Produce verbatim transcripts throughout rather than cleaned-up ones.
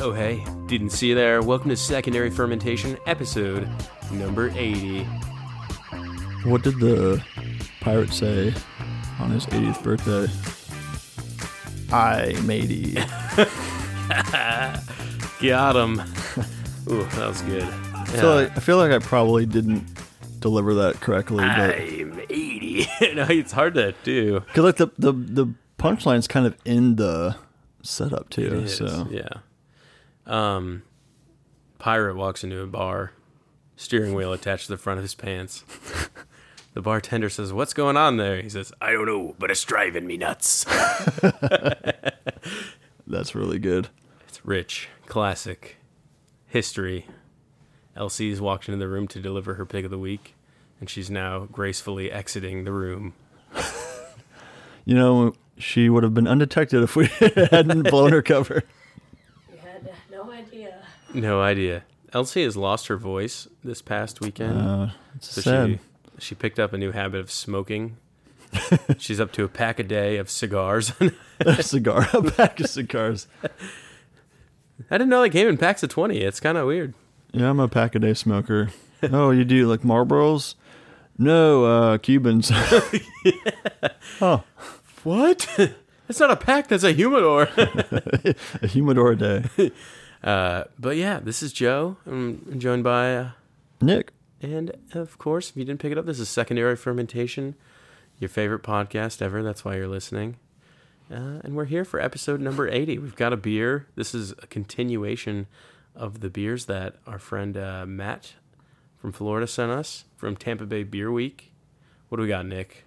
Oh, hey, didn't see you there. Welcome to Secondary Fermentation, episode number eighty. What did the pirate say on his eightieth birthday? I matey. Got him. Ooh, that was good. I feel, like, I feel like I probably didn't deliver that correctly. But I'm eighty. No, it's hard to do. Because like the, the, the punchline's kind of in the setup too. It is, so yeah. Um, pirate walks into a bar, steering wheel attached to the front of his pants. The bartender says, "What's going on there?" He says, "I don't know, but it's driving me nuts." That's really good. It's rich, classic history. L C's walked into the room to deliver her pick of the week, and she's now gracefully exiting the room. You know, she would have been undetected if we hadn't blown her cover. You had no idea. No idea. L C has lost her voice this past weekend. Uh, it's so sad. She, she picked up a new habit of smoking. She's up to a pack a day of cigars. A cigar, a pack of cigars. I didn't know they came in packs of twenty. It's kind of weird. Yeah, I'm a pack a day smoker. Oh, you do like Marlboros? No, uh, Cubans. Yeah. Oh. What? That's not a pack. That's a humidor. A humidor a day. Uh, but yeah, this is Joe. I'm joined by uh, Nick. And, of course, if you didn't pick it up, this is Secondary Fermentation, your favorite podcast ever. That's why you're listening. Uh, and we're here for episode number eighty. We've got a beer. This is a continuation of the beers that our friend uh, Matt from Florida sent us from Tampa Bay Beer Week. What do we got, Nick?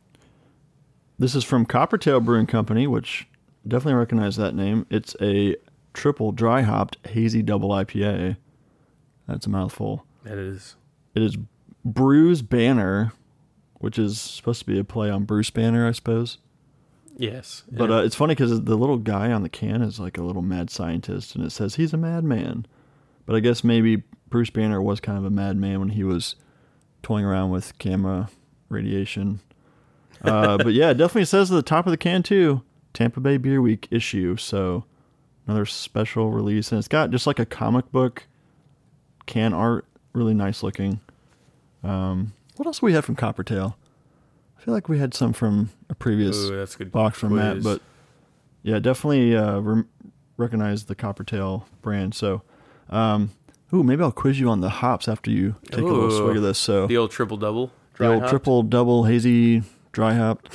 This is from Coppertail Brewing Company, which definitely recognize that name. It's a triple dry hopped hazy double I P A. That's a mouthful. That is. It is Bruce Banner, which is supposed to be a play on Bruce Banner, I suppose. Yes. But uh, it's funny because the little guy on the can is like a little mad scientist, and it says he's a madman. But I guess maybe Bruce Banner was kind of a madman when he was toying around with camera radiation. Uh, but yeah, it definitely says at the top of the can too, Tampa Bay Beer Week issue. So another special release, and it's got just like a comic book can art, really nice looking. Um, what else do we have from Coppertail? I feel like we had some from a previous Ooh, that's a good box from quiz. Matt, but yeah, definitely uh, re- recognize the Coppertail brand. So, um, ooh, maybe I'll quiz you on the hops after you take Ooh, a little swig of this. So the old triple double, the old triple double hazy dry hopped.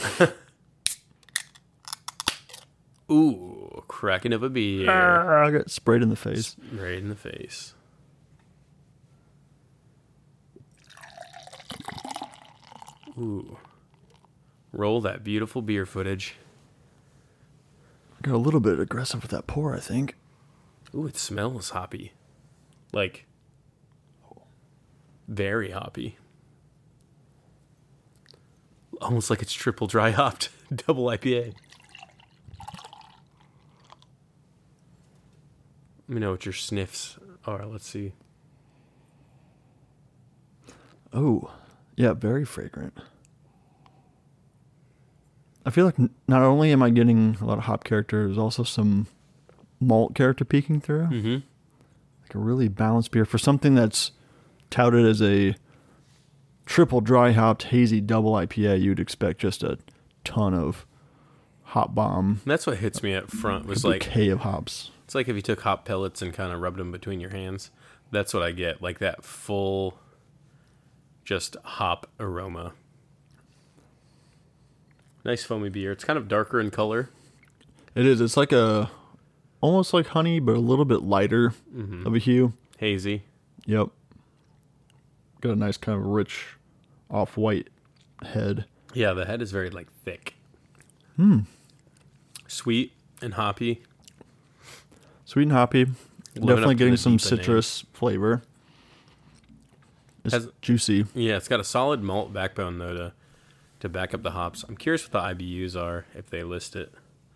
Ooh, cracking up a beer. Ah, I got sprayed in the face. Right in the face. Ooh. Roll that beautiful beer footage. Got a little bit aggressive with that pour, I think. Ooh, it smells hoppy. Like, very hoppy. Almost like it's triple dry hopped double I P A. Let me know what your sniffs are. Let's see. Oh, yeah, very fragrant. I feel like n- not only am I getting a lot of hop character, there's also some malt character peeking through. Mm-hmm. Like a really balanced beer for something that's touted as a triple dry hopped hazy double I P A. You'd expect just a ton of hop bomb. That's what hits me up front. Was a like bouquet of hops. It's like if you took hop pellets and kind of rubbed them between your hands. That's what I get. Like that full, just hop aroma. Nice foamy beer. It's kind of darker in color. It is. It's like a, almost like honey, but a little bit lighter Mm-hmm. of a hue. Hazy. Yep. Got a nice kind of rich, off-white head. Yeah, the head is very like thick. Hmm. Sweet and hoppy. Sweet and hoppy. Living Definitely up to getting the some deepa citrus flavor. It's Has- juicy. Yeah, it's got a solid malt backbone though to to back up the hops. I'm curious what the I B Us are if they list it.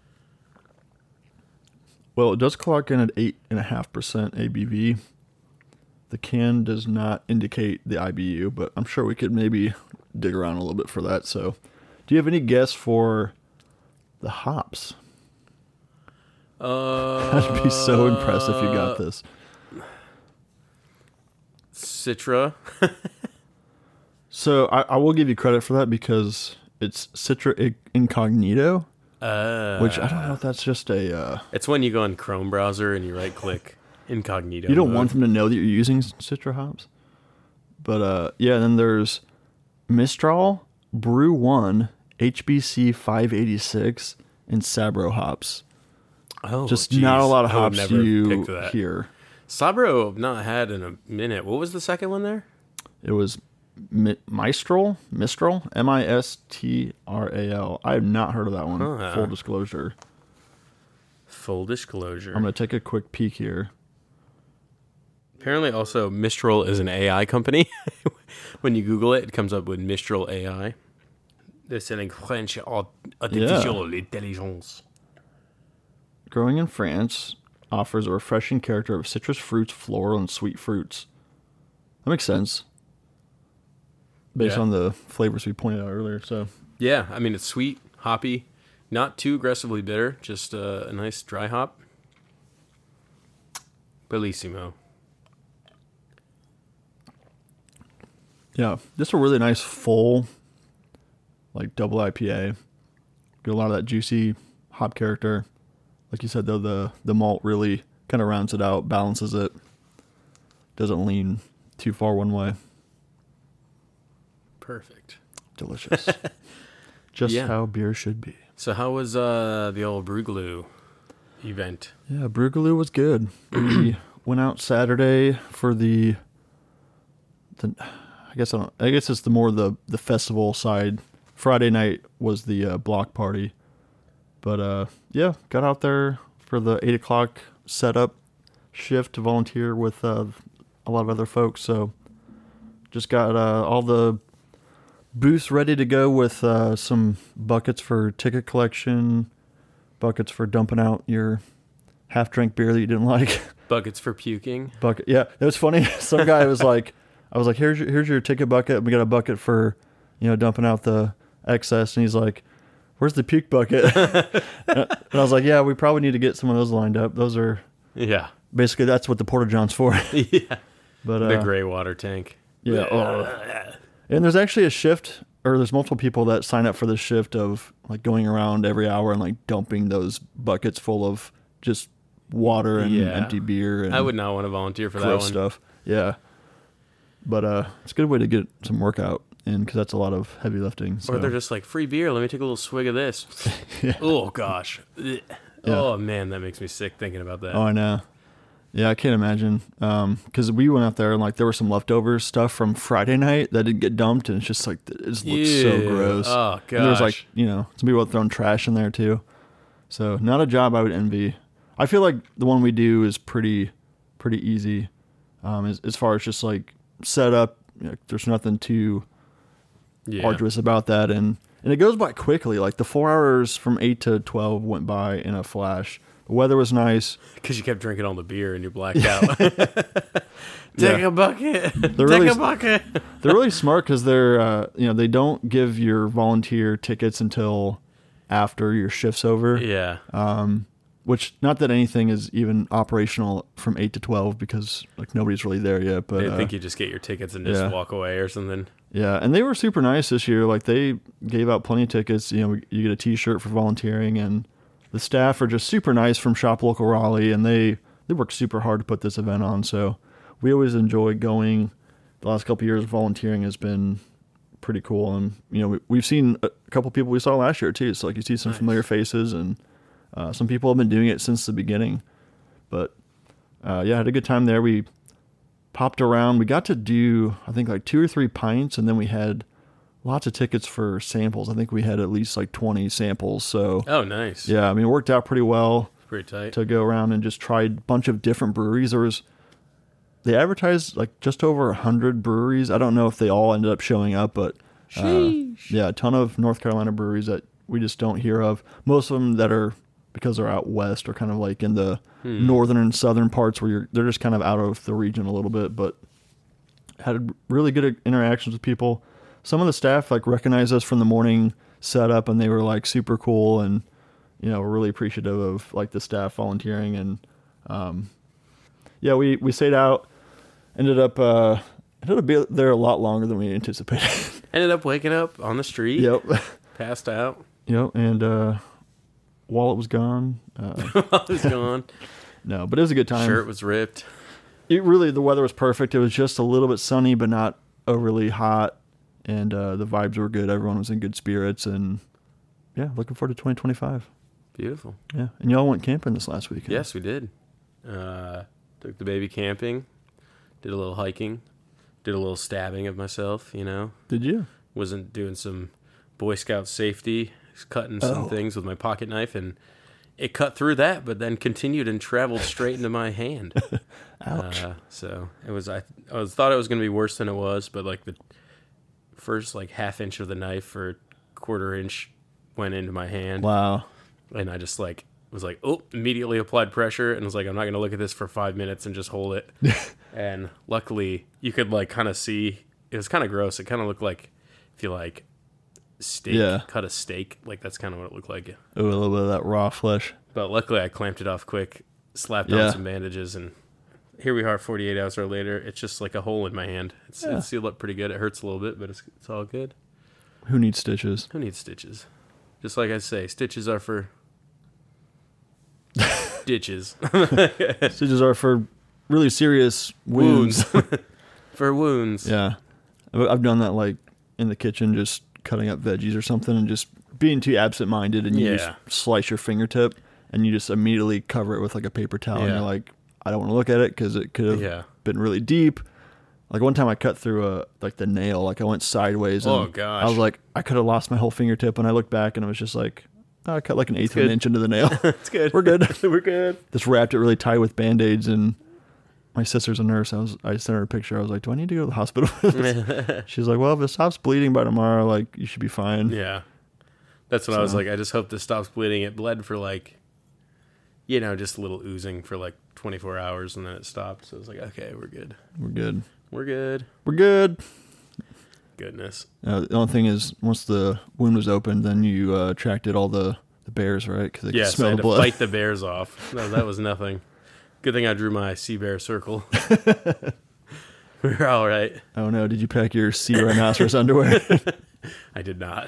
Well, it does clock in at eight point five percent A B V. The can does not indicate the I B U, but I'm sure we could maybe dig around a little bit for that. So, do you have any guess for the hops? Uh, I'd be so impressed if you got this. Citra. So I, I will give you credit for that because it's Citra Incognito, Uh, which I don't know if that's just a... Uh, It's when you go in Chrome browser and you right click incognito. you don't mode. want them to know that you're using Citra hops. But uh, yeah, then there's Mistral, Brew one, H B C five eighty-six, and Sabro hops. Oh, Just geez. not a lot of I would hops never you picked that. hear. Sabro I've not had in a minute. What was the second one there? It was Mi- Mistral, Mistral, M I S T R A L. I have not heard of that one. Huh. Full disclosure. Full disclosure. I'm going to take a quick peek here. Apparently, also Mistral is an A I company. When you Google it, it comes up with Mistral A I. They're selling French artificial intelligence. Growing in France, offers a refreshing character of citrus fruits, floral, and sweet fruits. That makes sense. Based Yeah. on the flavors we pointed out earlier. So Yeah, I mean it's sweet, hoppy, not too aggressively bitter, just uh, a nice dry hop. Bellissimo. yeah, just a really nice full, like double I P A. Get a lot of that juicy hop character. Like you said, though, the the malt really kind of rounds it out, balances it. Doesn't lean too far one way. Perfect. Delicious. Just Yeah. how beer should be. So how was uh, the old Bruglu event? Yeah, Brugaloo was good. We went out Saturday for the, the I guess I don't. I guess it's the more the the festival side. Friday night was the uh, block party, but uh, yeah, got out there for the eight o'clock setup shift to volunteer with uh, a lot of other folks. So just got uh, all the booths ready to go with uh, some buckets for ticket collection, buckets for dumping out your half drink beer that you didn't like. Buckets for puking. Bucket. Yeah, it was funny. Some guy was like, I was like, here's your, here's your ticket bucket. We got a bucket for, you know, dumping out the excess. And he's like, where's the puke bucket? And I was like, yeah, we probably need to get some of those lined up. Those are Yeah. basically, that's what the Porta John's for. Yeah. But uh, The gray water tank. yeah. Oh. And there's actually a shift, or there's multiple people that sign up for the shift of like going around every hour and like dumping those buckets full of just water and Yeah. empty beer. And I would not want to volunteer for that gross one. stuff. Yeah. But uh, it's a good way to get some workout in because that's a lot of heavy lifting. So. Or they're just like, free beer, let me take a little swig of this. Yeah. Oh, gosh. Ugh. Oh, man, that makes me sick thinking about that. Oh, I know. Yeah, I can't imagine. Because we went out there and like there was some leftover stuff from Friday night that didn't get dumped, and it's just like it just looks so Ew. gross. Oh, gosh. And there was like you know some people had thrown trash in there too. So not a job I would envy. I feel like the one we do is pretty pretty easy, um, as as far as just like setup. You know, there's nothing too yeah. arduous about that, and and it goes by quickly. Like the four hours from eight to twelve went by in a flash. The weather was nice. Because you kept drinking all the beer and you blacked out. Take Yeah. a bucket. They're Take really- a bucket. They're really smart because they're uh, you know they don't give your volunteer tickets until after your shift's over. Yeah. Um, which not that anything is even operational from eight to twelve because like nobody's really there yet. But They uh, think you just get your tickets and just yeah. walk away or something. yeah, and they were super nice this year. Like they gave out plenty of tickets. You know, you get a T-shirt for volunteering, and the staff are just super nice from Shop Local Raleigh, and they they work super hard to put this event on. So we always enjoy going. The last couple of years, volunteering has been pretty cool, and you know we, we've seen a couple people we saw last year too. So like you see some Nice. familiar faces, and uh, some people have been doing it since the beginning. But uh, yeah, I had a good time there. We popped around. We got to do I think like two or three pints, and then we had lots of tickets for samples. I think we had at least like twenty samples. So Oh, nice. yeah, I mean, it worked out pretty well Pretty tight. to go around and just try a bunch of different breweries. There was, they advertised like just over a hundred breweries. I don't know if they all ended up showing up, but uh, yeah, a ton of North Carolina breweries that we just don't hear of. Most of them that are, because they're out west, are kind of like in the Hmm. northern and southern parts where you're, they're just kind of out of the region a little bit, but had really good interactions with people. Some of the staff like recognized us from the morning setup, and they were like super cool, and you know, we're really appreciative of like the staff volunteering and, um, yeah, we, we stayed out, ended up, uh, ended up being there a lot longer than we anticipated. Ended up waking up on the street. Yep. Passed out. Yep. And, uh, wallet was gone. Uh, I was gone. no, but it was a good time. Shirt was ripped. It really, the weather was perfect. It was just a little bit sunny, but not overly hot. And, uh, the vibes were good. Everyone was in good spirits and yeah, looking forward to twenty twenty-five. Beautiful. Yeah. And y'all went camping this last weekend. Yes, we did. Uh, took the baby camping. Did a little hiking. Did a little stabbing of myself, you know. Did you? Wasn't doing some Boy Scout safety, cutting some Oh. things with my pocket knife, and it cut through that, but then continued and traveled straight into my hand. Ouch. Uh, so it was. I, I was thought it was going to be worse than it was, but like the first like half inch of the knife or quarter inch went into my hand, Wow. and I just like was like, oh, immediately applied pressure, and was like, I'm not going to look at this for five minutes and just hold it. And luckily, you could like kind of see. It was kind of gross. It kind of looked like if you like steak, Yeah. cut a steak, like that's kind of what it looked like. Ooh, a little bit of that raw flesh. But luckily, I clamped it off quick, slapped Yeah. on some bandages, and here we are. forty-eight hours later, it's just like a hole in my hand. It's, Yeah. it's sealed up pretty good. It hurts a little bit, but it's it's all good. Who needs stitches? Who needs stitches? Just like I say, stitches are for ditches. Stitches are for really serious wounds. For wounds. Yeah. I've I've done that like in the kitchen, just cutting up veggies or something and just being too absent-minded and you Yeah. just slice your fingertip and you just immediately cover it with like a paper towel and Yeah. you're like, I don't want to look at it because it could have Yeah. been really deep. Like one time I cut through a like the nail, like I went sideways. And Oh, gosh. I was like, I could have lost my whole fingertip, and I looked back and I was just like, oh, I cut like an eighth of good. an inch into the nail. It's good. We're good. We're good. Just wrapped it really tight with band-aids, and my sister's a nurse. I was I sent her a picture. I was like, do I need to go to the hospital? She's like, well, if it stops bleeding by tomorrow, like you should be fine. Yeah. That's what I was So- like. I just hope this stops bleeding. It bled for like, you know, just a little oozing for like twenty-four hours, and then it stopped. So I was like, okay, we're good. We're good. We're good. We're good. Goodness. Uh, the only thing is, once the wound was opened, then you uh, attracted all the, the bears, right? Because they Yeah, could so I smell had the to blood. fight the bears off. No, that was nothing. Good thing I drew my sea bear circle. We were all right. Oh no! Did you pack your sea rhinoceros underwear? I did not.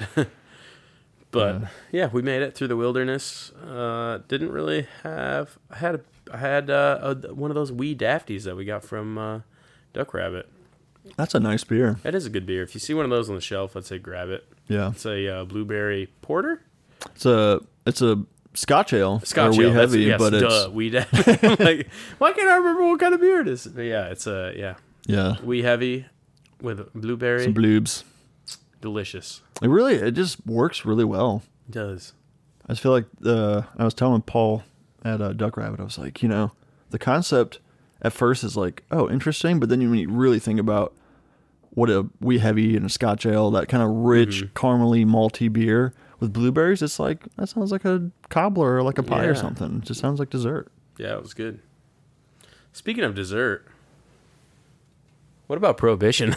But Yeah. yeah, we made it through the wilderness. Uh, didn't really have. I had a, I had uh, a, one of those wee dafties that we got from uh, Duck Rabbit. That's a nice beer. That is a good beer. If you see one of those on the shelf, I'd say grab it. Yeah, It's a uh, blueberry porter. it's a it's a Scotch ale. Scotch or wee ale. That's- heavy, yes, but duh, it's wee dafty. Like, why can't I remember what kind of beer it is? But yeah, it's a yeah yeah, wee heavy with blueberry. some bloobs. Delicious. It really it just works really well. It does. I just feel like uh, I was telling Paul at uh, Duck Rabbit, I was like, you know, the concept at first is like, oh, interesting, but then when you really think about what a wee heavy and a Scotch ale, that kind of rich, Mhm. caramely, malty beer with blueberries, it's like that sounds like a cobbler or like a pie or Yeah. something. It just sounds like dessert. Yeah, it was good. Speaking of dessert, what about Prohibition?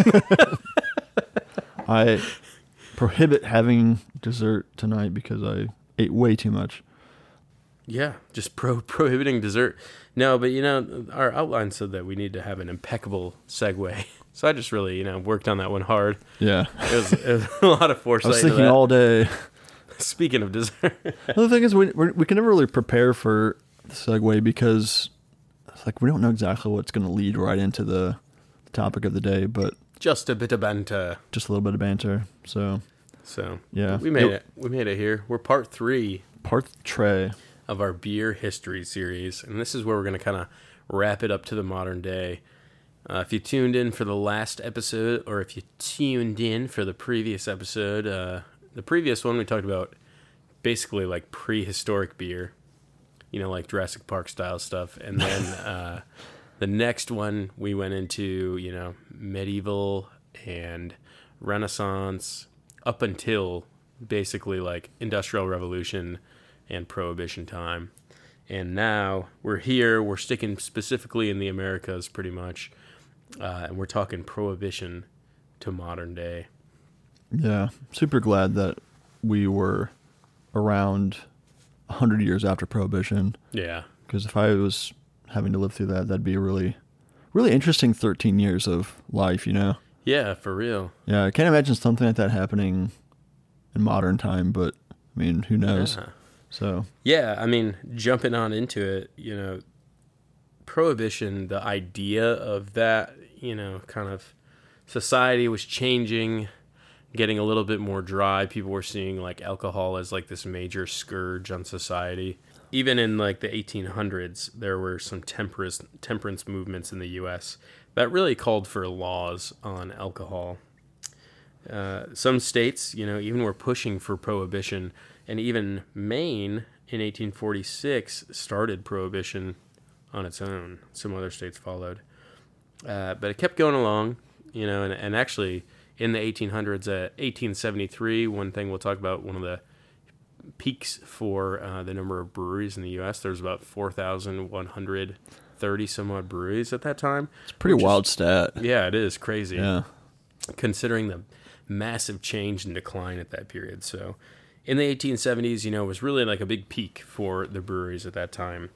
I prohibit having dessert tonight because I ate way too much. Yeah, just pro prohibiting dessert. No, but you know, our outline said that we need to have an impeccable segue. So I just really, you know, worked on that one hard. Yeah. It was, it was a lot of I foresight. was into thinking that. all day. Speaking of dessert, The thing is, we we're, we can never really prepare for the segue because it's like we don't know exactly what's going to lead right into the, the topic of the day, but just a bit of banter. just a little bit of banter. So So Yeah. we made Yep. it. We made it here. We're part three part tray. of our beer history series, and this is where we're going to kind of wrap it up to the modern day. Uh, if you tuned in for the last episode, or if you tuned in for the previous episode, uh, the previous one we talked about basically like prehistoric beer, you know, like Jurassic Park style stuff, and then uh, the next one we went into, you know, medieval and Renaissance up until basically like Industrial Revolution and Prohibition time. And now we're here, we're sticking specifically in the Americas pretty much, uh, and we're talking Prohibition to modern day. Yeah. Super glad that we were around one hundred years after Prohibition. Yeah. Because if I was having to live through that, that'd be a really, really interesting thirteen years of life, you know? Yeah, for real. Yeah, I can't imagine something like that happening in modern time, but, I mean, who knows? Yeah. So. Yeah, I mean, jumping on into it, you know, Prohibition, the idea of that, you know, kind of society was changing, getting a little bit more dry. People were seeing, like, alcohol as, like, this major scourge on society. Even in, like, the eighteen hundreds, there were some temperance, temperance movements in the U S that really called for laws on alcohol. Uh, some states, you know, even were pushing for prohibition, and even Maine in eighteen forty-six started prohibition on its own. Some other states followed. Uh, but it kept going along, you know, and, and actually in the eighteen hundreds, uh, eighteen seventy-three, one thing we'll talk about, one of the peaks for uh, the number of breweries in the U S, there's about four thousand one hundred thirty some odd breweries at that time. It's a pretty wild is, stat. Yeah, it is crazy. Yeah. Considering the massive change and decline at that period. So in the eighteen seventies, you know, it was really like a big peak for the breweries at that time.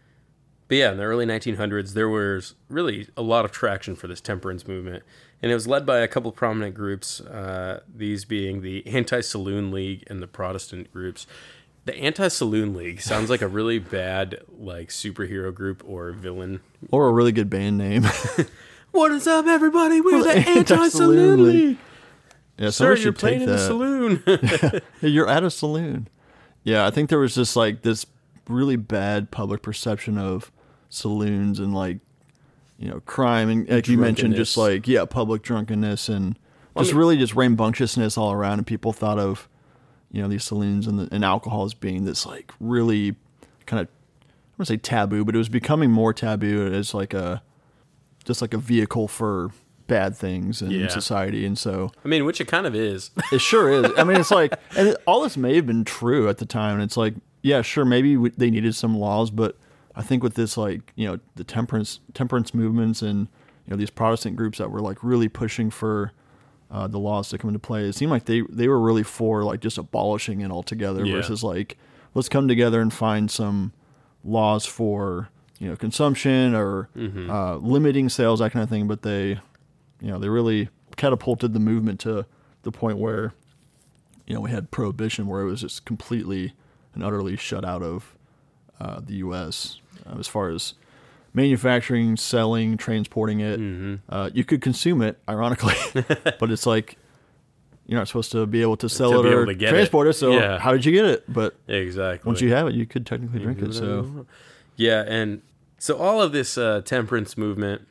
But yeah, in the early nineteen hundreds, there was really a lot of traction for this temperance movement. And it was led by a couple of prominent groups, uh, these being the Anti-Saloon League and the Protestant groups. The Anti-Saloon League sounds like a really bad, like, superhero group or villain. Or a really good band name. What is up, everybody? We're the, the Anti-Saloon Anti-Saloon League. League. Yeah, Sir, somebody you're should playing take in that. a saloon. Hey, you're at a saloon. Yeah, I think there was just, like, this really bad public perception of saloons and, like, you know, crime and, like you mentioned, just like, yeah, public drunkenness and Well, just I mean, really just rambunctiousness all around. And people thought of, you know, these saloons and, the, and alcohol as being this, like, really kind of, I wouldn't say taboo, but it was becoming more taboo as like a, just like a vehicle for bad things in Yeah. society. And so, I mean, which it kind of is. it sure is. I mean, it's like, and it, all this may have been true at the time. And it's like, yeah, sure, maybe we, they needed some laws, but I think with this, like, you know, the temperance temperance movements and, you know, these Protestant groups that were, like, really pushing for uh, the laws to come into play, it seemed like they, they were really for, like, just abolishing it altogether Yeah. versus, like, let's come together and find some laws for, you know, consumption or Mm-hmm. uh, limiting sales, that kind of thing. But they, you know, they really catapulted the movement to the point where, you know, we had prohibition where it was just completely and utterly shut out of uh, the U S uh, as far as manufacturing, selling, transporting it. Mm-hmm. Uh, you could consume it, ironically, but it's like you're not supposed to be able to sell To it be or able to get transport it. it. So Yeah. how did you get it? But Exactly. once you have it, you could technically drink it. So Yeah, and so all of this uh, temperance movement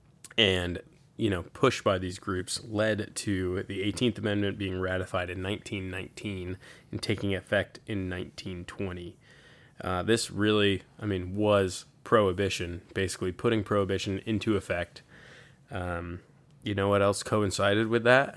and, you know, push by these groups led to the eighteenth Amendment being ratified in nineteen nineteen and taking effect in nineteen twenty. Uh, this really, I mean, was prohibition, basically putting prohibition into effect. Um, you know what else coincided with that?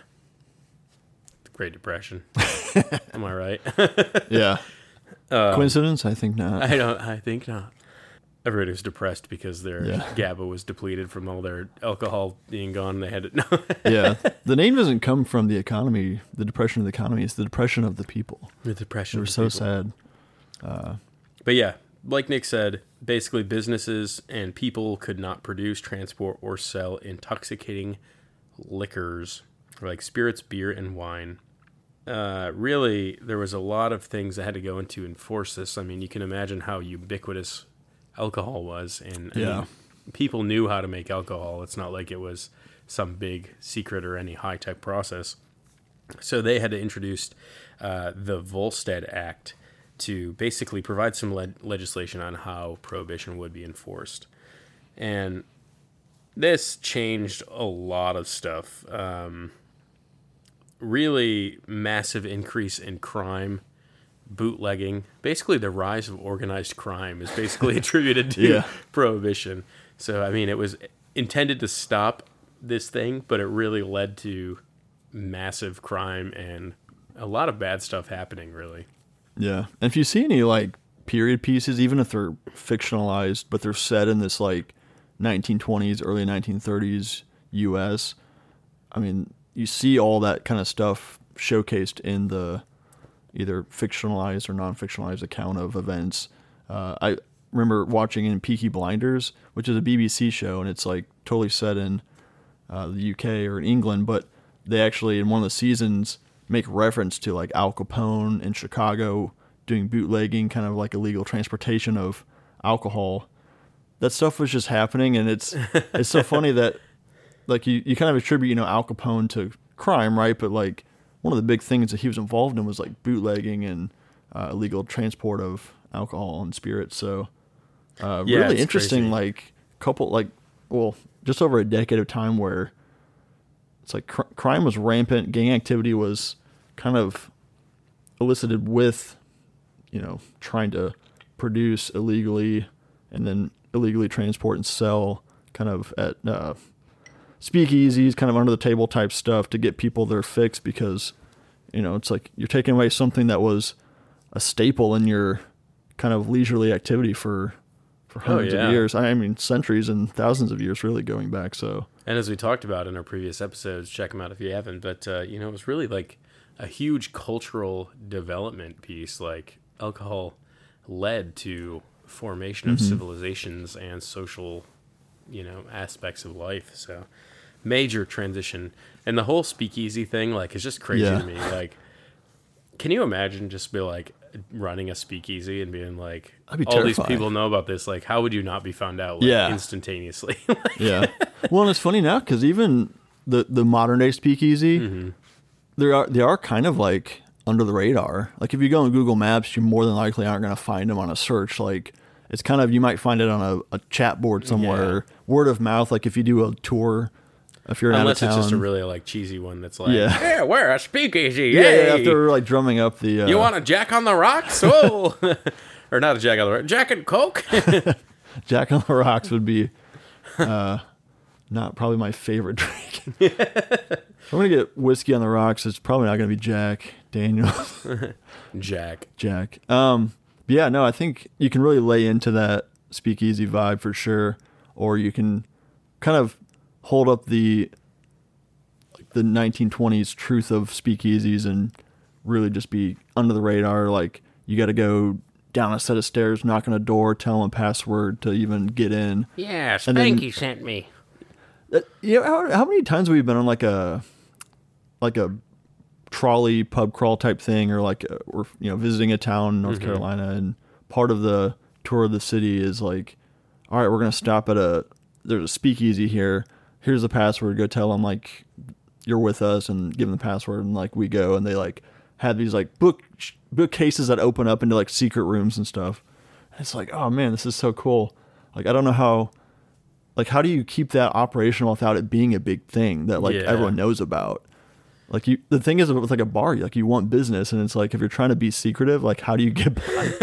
The Great Depression. Am I right? yeah, Um, coincidence? I think not. I don't. I think not. Everybody was depressed because their Yeah. GABA was depleted from all their alcohol being gone. They had to. No. Yeah, the name doesn't come from the economy, the depression of the economy. It's the depression of the people. The depression. They were of the so people. sad. Uh, But yeah, like Nick said, basically businesses and people could not produce, transport, or sell intoxicating liquors like spirits, beer, and wine. Uh, really, there was a lot of things that had to go into enforce this. I mean, you can imagine how ubiquitous alcohol was, and I Yeah. mean, people knew how to make alcohol. It's not like it was some big secret or any high-tech process. So they had to introduce uh, the Volstead Act to basically provide some le- legislation on how prohibition would be enforced. And this changed a lot of stuff. Um, really massive increase in crime, bootlegging. Basically, the rise of organized crime is basically attributed to Yeah. prohibition. So, I mean, it was intended to stop this thing, but it really led to massive crime and a lot of bad stuff happening, really. Yeah. And if you see any like period pieces, even if they're fictionalized, but they're set in this like nineteen twenties, early nineteen thirties U S, I mean, you see all that kind of stuff showcased in the either fictionalized or non-fictionalized account of events. Uh, I remember watching in Peaky Blinders, which is a B B C show, and it's like totally set in uh, the U K or in England, but they actually in one of the seasons make reference to like Al Capone in Chicago doing bootlegging, kind of like illegal transportation of alcohol. That stuff was just happening, and it's it's so funny that like you, you kind of attribute, you know, Al Capone to crime, right? But like one of the big things that he was involved in was like bootlegging and uh, illegal transport of alcohol and spirits. So uh, Yeah, really it's interesting, crazy. like couple like well, just over a decade of time where it's like cr- crime was rampant, gang activity was kind of elicited with, you know, trying to produce illegally and then illegally transport and sell kind of at uh, speakeasies, kind of under the table type stuff to get people their fix, because, you know, it's like you're taking away something that was a staple in your kind of leisurely activity for for hundreds Oh, yeah. of years. I mean, centuries and thousands of years really going back. So And as we talked about in our previous episodes, check them out if you haven't. But, uh, you know, it was really like a huge cultural development piece. Like alcohol led to formation of civilizations and social, you know, aspects of life. So major transition. And the whole speakeasy thing, like, is just crazy Yeah. to me. Like, can you imagine just be like running a speakeasy and being like, That'd be all these terrifying. people know about this. Like, how would you not be found out like, Yeah. instantaneously? yeah. Well, and it's funny now because even the, the modern day speakeasy, Mm-hmm. they are they are kind of like under the radar. Like if you go on Google Maps, you more than likely aren't going to find them on a search. Like it's kind of, you might find it on a, a chat board somewhere, word of mouth. Like if you do a tour, if you're Unless out of town, it's just a really like cheesy one that's like, Yeah. yeah, we're a speakeasy. yeah, Yay. yeah, if they're like drumming up the uh, You want a Jack on the Rocks? Whoa. Or not a Jack on the Rocks. Jack and Coke? Jack on the Rocks would be uh, not probably my favorite drink. If I'm gonna get whiskey on the rocks, it's probably not gonna be Jack Daniels. Jack. Jack. Um, but yeah, no, I think you can really lay into that speakeasy vibe for sure, or you can kind of hold up the like the nineteen twenties truth of speakeasies and really just be under the radar. Like you got to go down a set of stairs, knock on a door, tell them a password to even get in. Yeah, And then- Spanky sent me. Uh, you know, how, how many times have we been on like a like a trolley pub crawl type thing, or like uh, we're you know visiting a town in North Mm-hmm. Carolina, and part of the tour of the city is like, all right, we're gonna stop at a there's a speakeasy here. Here's the password. Go tell them like you're with us, and give them the password, and like we go, and they like had these like book bookcases that open up into like secret rooms and stuff. And it's like, oh man, this is so cool. Like I don't know how. Like, how do you keep that operational without it being a big thing that like Yeah. everyone knows about? Like you, the thing is with like a bar, like you want business, and it's like if you're trying to be secretive, like how do you get by?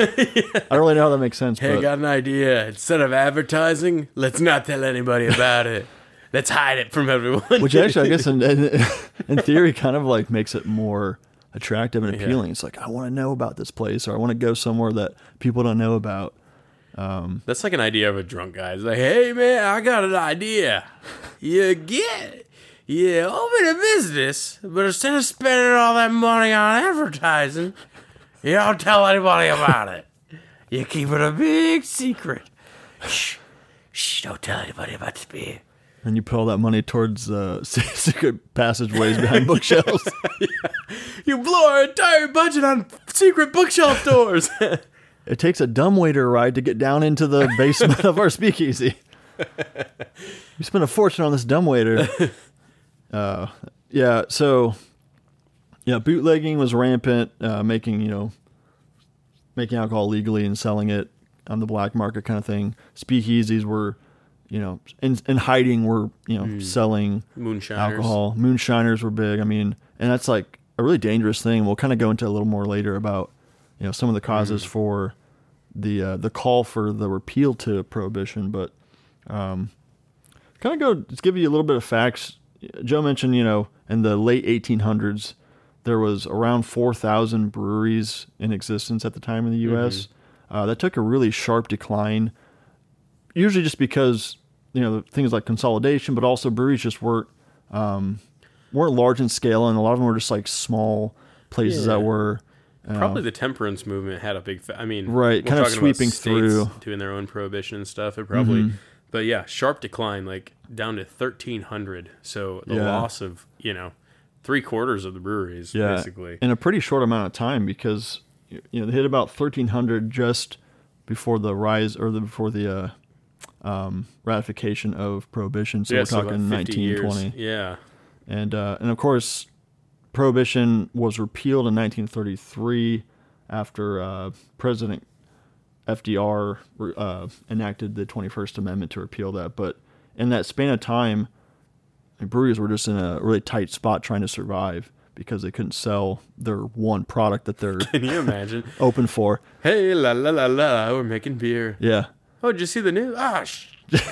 I don't really know how that makes sense. Hey, but I got an idea. Instead of advertising, let's not tell anybody about it. Let's hide it from everyone. which actually, I guess, in, in in theory, kind of like makes it more attractive and appealing. It's like I want to know about this place, or I want to go somewhere that people don't know about. That's like an idea of a drunk guy. It's like, hey, man, I got an idea. You get, you open a business, but instead of spending all that money on advertising, you don't tell anybody about it. You keep it a big secret. Shh, shh, don't tell anybody about this beer. And you put all that money towards uh, secret passageways behind bookshelves. You blow our entire budget on secret bookshelf doors. It takes a dumbwaiter ride to get down into the basement of our speakeasy. We spent a fortune on this dumbwaiter. Uh, yeah, so yeah, bootlegging was rampant, uh, making you know, making alcohol legally and selling it on the black market kind of thing. Speakeasies were, you know, in, in hiding were you know selling Moonshiners. alcohol. Moonshiners were big. I mean, and that's like a really dangerous thing. We'll kind of go into a little more later about you know some of the causes for the uh, the call for the repeal to prohibition, but um, kind of go just give you a little bit of facts. Joe mentioned you know in the late eighteen hundreds there was around four thousand breweries in existence at the time in the U S. Uh, that took a really sharp decline, usually just because you know things like consolidation, but also breweries just weren't um, weren't large in scale, and a lot of them were just like small places Yeah. that were Probably the temperance movement had a big. Fa- I mean, right, we're kind of talking about sweeping states through, doing their own prohibition and stuff. It probably, Mhm. but yeah, sharp decline, like down to thirteen hundred. So the Yeah. loss of you know three quarters of the breweries, yeah, basically. in a pretty short amount of time, because you know they hit about thirteen hundred just before the rise or the before the uh, um, ratification of prohibition. So yeah, we're so about talking fifty nineteen years. twenty, Yeah, and uh, and of course, prohibition was repealed in nineteen thirty-three after uh, President F D R uh, enacted the twenty-first Amendment to repeal that. But in that span of time, breweries were just in a really tight spot trying to survive because they couldn't sell their one product that they're can you imagine? open for. Hey, la la la la, we're making beer. Yeah. Oh, did you see the news? Ah, sh-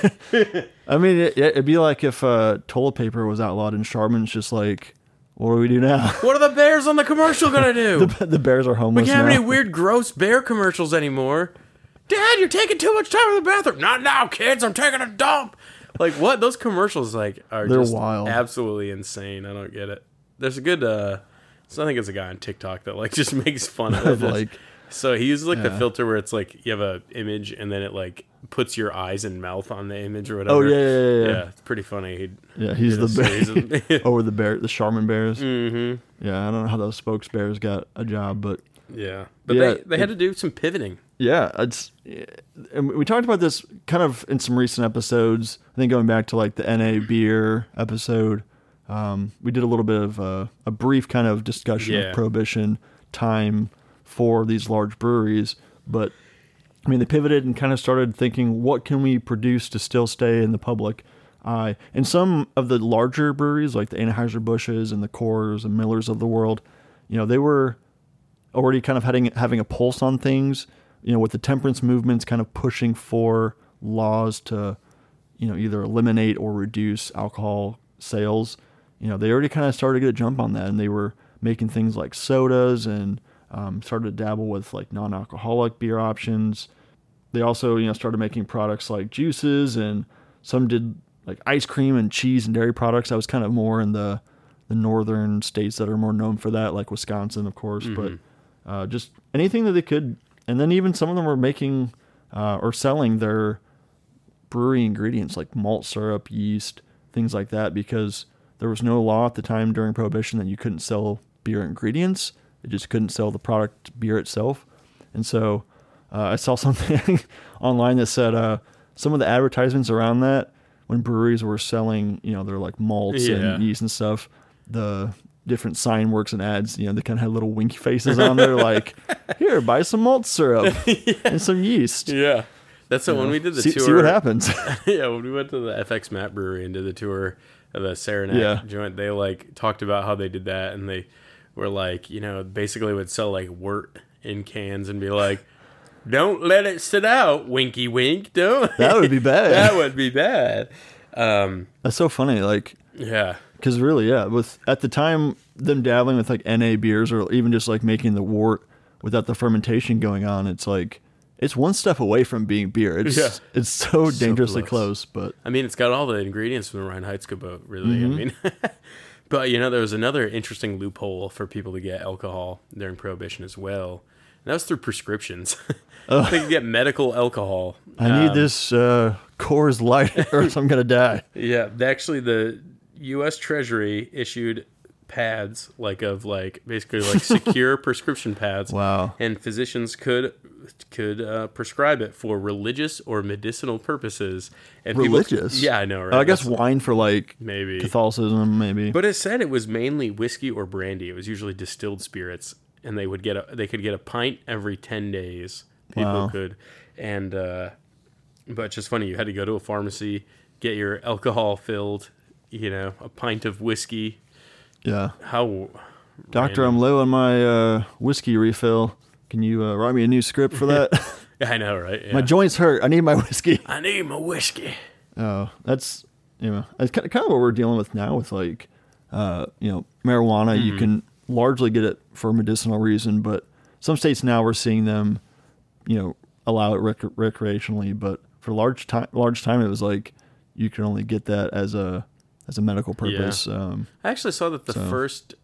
I mean, it, it'd be like if uh, toilet paper was outlawed and Charmin's just like, what do we do now? what are the bears on the commercial gonna do? the, the bears are we homeless can't have now. any weird, gross bear commercials anymore. Dad, you're taking too much time in the bathroom. Not now, kids. I'm taking a dump. Like what? Those commercials like are They're just wild. absolutely insane. I don't get it. There's a good. uh so I think it's a guy on TikTok that like just makes fun of it. like, So he uses like the Yeah. filter where it's like you have a image and then it like puts your eyes and mouth on the image or whatever. oh yeah, yeah, yeah, yeah. yeah. It's pretty funny. He'd, Yeah, he's did a the series bear. of- Over the bear, the Charmin bears. mm-hmm. Yeah, I don't know how those spokes bears got a job, but Yeah, but Yeah, they they had to do some pivoting. yeah, it's. And we talked about this kind of in some recent episodes. I think going back to like the N A beer episode, um, we did a little bit of uh, a brief kind of discussion Yeah. of prohibition time for these large breweries. But I mean, they pivoted and kind of started thinking, what can we produce to still stay in the public eye? And some of the larger breweries, like the Anheuser-Busch's and the Coors and Millers of the world, you know, they were already kind of having having a pulse on things, you know, with the temperance movements kind of pushing for laws to, you know, either eliminate or reduce alcohol sales. You know, they already kind of started to get a jump on that, and they were making things like sodas and um, started to dabble with like non-alcoholic beer options. They also, you know, started making products like juices, and some did like ice cream and cheese and dairy products. That was kind of more in the the northern states that are more known for that, like Wisconsin, of course, but uh, just anything that they could. And then even some of them were making uh, or selling their brewery ingredients like malt syrup, yeast, things like that, because there was no law at the time during Prohibition that you couldn't sell beer ingredients. It just couldn't sell the product beer itself. And so uh, I saw something online that said uh, some of the advertisements around that, when breweries were selling, you know, their like malts Yeah. and yeast and stuff, the different sign works and ads, you know, they kind of had little winky faces on there like, here, buy some malt syrup yeah. and some yeast. Yeah, that's so You when know, we did the see, tour. see what happens. Yeah, when we went to the F X Map Brewery and did the tour of the Saranac Yeah. joint, they like talked about how they did that, and they were like, you know, basically would sell like wort in cans and be like, "Don't let it sit out, winky wink." Don't. That would be bad. That would be bad. Um, That's so funny. Like, yeah, because really, yeah, with at the time them dabbling with like N A beers or even just like making the wort without the fermentation going on, it's like it's one step away from being beer. It's Yeah. it's so So dangerously close. close. But I mean, it's got all the ingredients from the Reinheitsgebot, really. Mhm. I mean, but you know, there was another interesting loophole for people to get alcohol during Prohibition as well. And that was through prescriptions. They could get medical alcohol. I need Um, this uh, Coors Light or else I'm gonna die. Yeah, they actually, the U S Treasury issued pads, like of like basically like secure prescription pads. Wow. And physicians could could uh, prescribe it for religious or medicinal purposes. And people- Religious? yeah, I know, right? I guess That's- wine for like maybe. Catholicism, maybe. But it said it was mainly whiskey or brandy. It was usually distilled spirits, and they would get a they could get a pint every ten days. People Wow. could, and uh, but it's just funny. You had to go to a pharmacy, get your alcohol filled. You know, a pint of whiskey. yeah. How, Doctor, random. I'm low on my uh, whiskey refill. Can you uh, write me a new script for that? I know, right? Yeah. My joints hurt. I need my whiskey. I need my whiskey. Oh, that's, you know, it's kind of, kind of what we're dealing with now with like, uh, you know, marijuana. Mm-hmm. You can largely get it for a medicinal reason, but some states now we're seeing them, you know, allow it rec- recreationally. But for large time, large time, it was like you could only get that as a as a medical purpose. Um, I actually saw that the So- first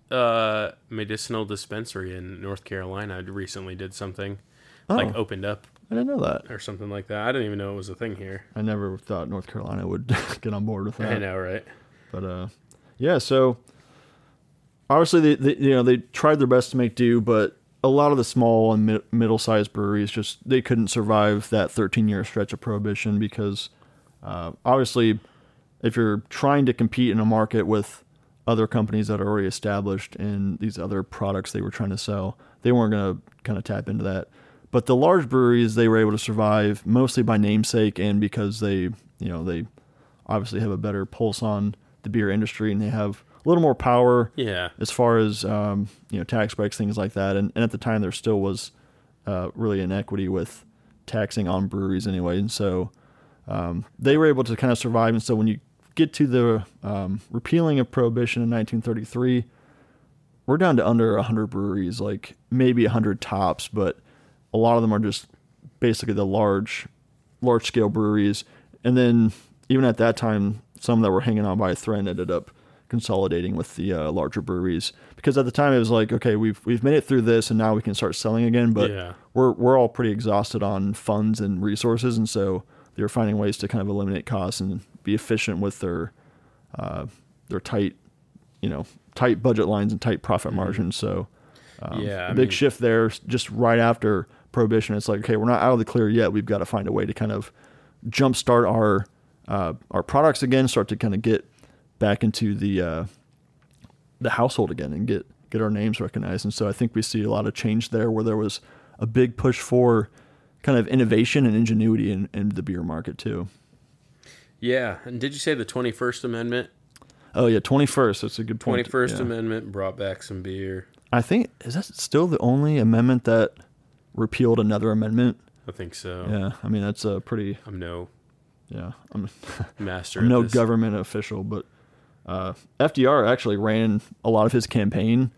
uh, medicinal dispensary in North Carolina recently did something, Oh, like opened up I didn't know that. or something like that. I didn't even know it was a thing here. I never thought North Carolina would get on board with that. I know, right? But uh, yeah. So obviously, they, they you know they tried their best to make do, but a lot of the small and mid- middle-sized breweries just they couldn't survive that thirteen-year stretch of prohibition because uh, obviously, if you're trying to compete in a market with other companies that are already established in these other products they were trying to sell, they weren't going to kind of tap into that. But the large breweries, they were able to survive mostly by namesake and because they, you know, they obviously have a better pulse on the beer industry and they have a little more power Yeah. as far as, um, you know, tax breaks, things like that. And, and at the time, there still was uh, really inequity with taxing on breweries anyway. And so um, they were able to kind of survive. And so when you get to the um, repealing of Prohibition in nineteen thirty-three, we're down to under one hundred breweries, like maybe one hundred tops, but a lot of them are just basically the large, large scale breweries. And then even at that time, some that were hanging on by a thread ended up consolidating with the uh, larger breweries because at the time it was like, okay, we've we've made it through this and now we can start selling again. But Yeah. we're we're all pretty exhausted on funds and resources, and so they were finding ways to kind of eliminate costs and be efficient with their uh, their tight, you know, tight budget lines and tight profit margins. So um, Yeah, a I big mean- shift there just right after Prohibition. It's like, okay, we're not out of the clear yet. We've got to find a way to kind of jumpstart our uh, our products again, start to kind of get back into the uh, the household again and get get our names recognized. And so I think we see a lot of change there where there was a big push for kind of innovation and ingenuity in, in the beer market too. Yeah. And did you say the twenty-first Amendment? Oh yeah, twenty-first. That's a good point. twenty-first Yeah. Amendment brought back some beer. I think, is that still the only amendment that repealed another amendment? I think so. Yeah, I mean, that's a pretty, I'm no yeah, I'm, master I'm at no this. government official, but uh, F D R actually ran a lot of his campaign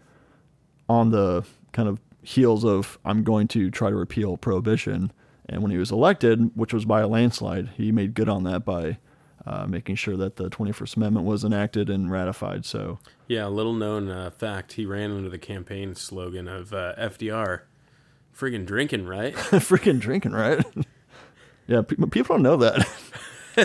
on the kind of heels of, I'm going to try to repeal Prohibition. And when he was elected, which was by a landslide, he made good on that by uh, making sure that the twenty-first Amendment was enacted and ratified. So, Yeah, a little known uh, fact. He ran under the campaign slogan of uh, F D R, friggin' drinking, right? freaking drinking, right? Yeah, pe- people don't know that. I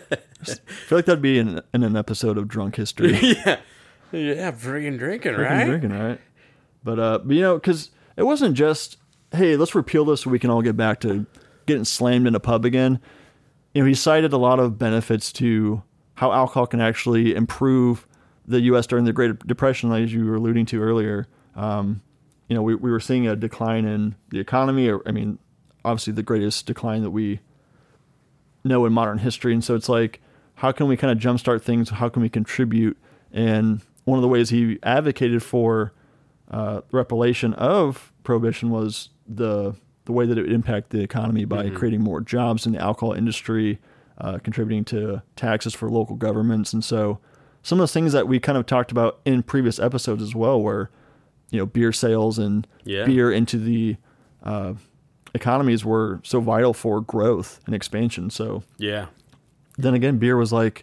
feel like that'd be in, in an episode of Drunk History. yeah. Yeah, friggin' drinking, Freaking right? drinking, right? But, uh, but you know, because it wasn't just, hey, let's repeal this so we can all get back to getting slammed in a pub again. You know, he cited a lot of benefits to how alcohol can actually improve the U S during the Great Depression, like as you were alluding to earlier. Um, you know, we, we were seeing a decline in the economy, or, I mean, obviously the greatest decline that we know in modern history. And so it's like, how can we kind of jumpstart things? How can we contribute? And one of the ways he advocated for uh, repilation of Prohibition was the the way that it would impact the economy by Mm-hmm. creating more jobs in the alcohol industry, uh, contributing to taxes for local governments. And so some of those things that we kind of talked about in previous episodes as well, where, you know, beer sales and Yeah. beer into the uh, economies were so vital for growth and expansion. So Yeah. then again, beer was like,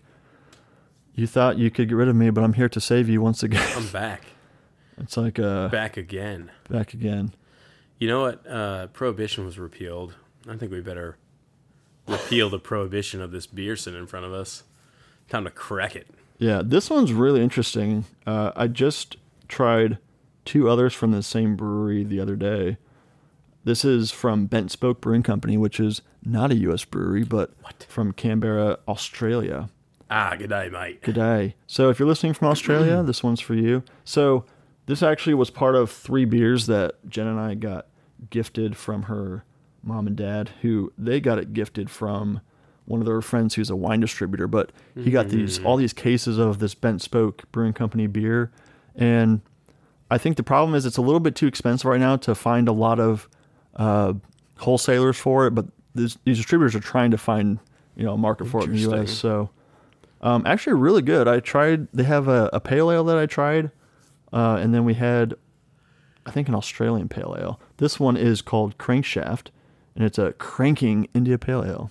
you thought you could get rid of me, but I'm here to save you once again. I'm back. It's like uh, Back again. back again. You know what? Uh, Prohibition was repealed. I think we better repeal the prohibition of this beer sitting in front of us. Time to crack it. Yeah, this one's really interesting. Uh, I just tried two others from the same brewery the other day. This is from Bent Spoke Brewing Company, which is not a U S brewery, but What? from Canberra, Australia. Ah, good day, mate. Good day. So if you're listening from Australia, this one's for you. So this actually was part of three beers that Jen and I got gifted from her mom and dad, who they got it gifted from one of their friends who's a wine distributor. But he got these all these cases of this Bent Spoke Brewing Company beer. And I think the problem is it's a little bit too expensive right now to find a lot of uh, wholesalers for it. But this, these distributors are trying to find, you know, a market for it in the U S. Interesting. So um, actually really good. I tried, they have a, a pale ale that I tried. Uh, and then we had, I think, an Australian pale ale. This one is called Crankshaft, and it's a cranking India pale ale.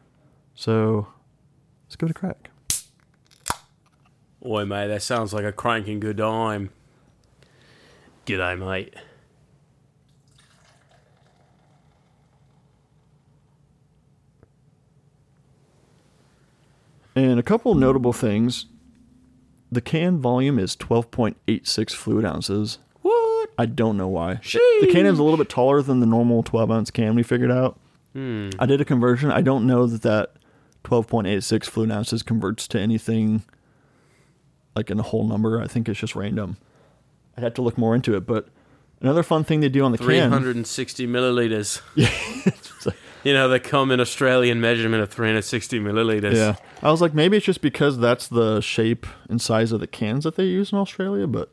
So let's go to crack. Boy, mate, that sounds like a cranking good time. G'day, mate. And a couple notable things. The can volume is twelve point eight six fluid ounces. What? I don't know why. Sheesh. The can is a little bit taller than the normal twelve ounce can we figured out. Hmm. I did a conversion. I don't know that that twelve point eight six fluid ounces converts to anything like in a whole number. I think it's just random. I'd have to look more into it. But another fun thing they do on the three can. three hundred sixty milliliters. Yeah. You know, they come in Australian measurement of three hundred sixty milliliters. Yeah. I was like, maybe it's just because that's the shape and size of the cans that they use in Australia. But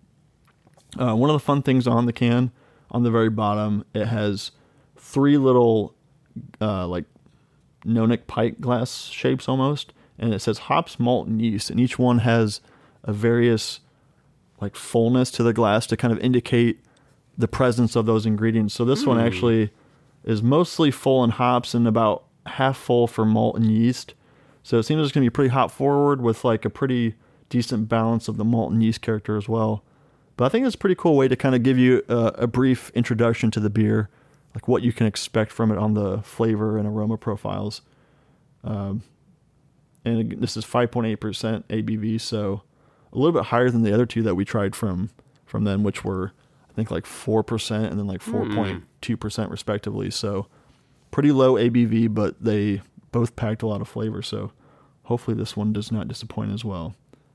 uh, one of the fun things on the can, on the very bottom, it has three little uh, like Nonic pint glass shapes almost. And it says hops, malt, and yeast. And each one has a various like fullness to the glass to kind of indicate the presence of those ingredients. So this mm. one actually is mostly full in hops and about half full for malt and yeast. So it seems it's going to be pretty hop forward with like a pretty decent balance of the malt and yeast character as well. But I think it's a pretty cool way to kind of give you a, a brief introduction to the beer, like what you can expect from it on the flavor and aroma profiles. Um, and this is five point eight percent A B V, so a little bit higher than the other two that we tried from from them, which were I think like four percent and then like four point two percent respectively. So pretty low A B V, but they both packed a lot of flavor. So hopefully this one does not disappoint as well.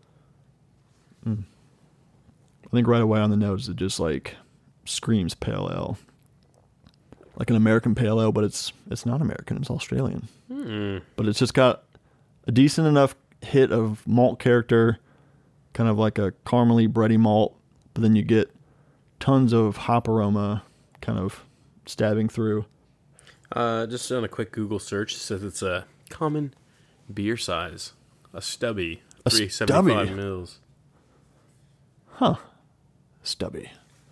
Mm. I think right away on the nose it just like screams pale ale. Like an American pale ale, but it's it's not American, it's Australian. Hmm. But it's just got a decent enough hit of malt character, kind of like a caramely bready malt, but then you get tons of hop aroma kind of stabbing through. Uh, just on a quick Google search, it says it's a common beer size, a stubby, A three seventy-five stubby? mils. Huh. Stubby.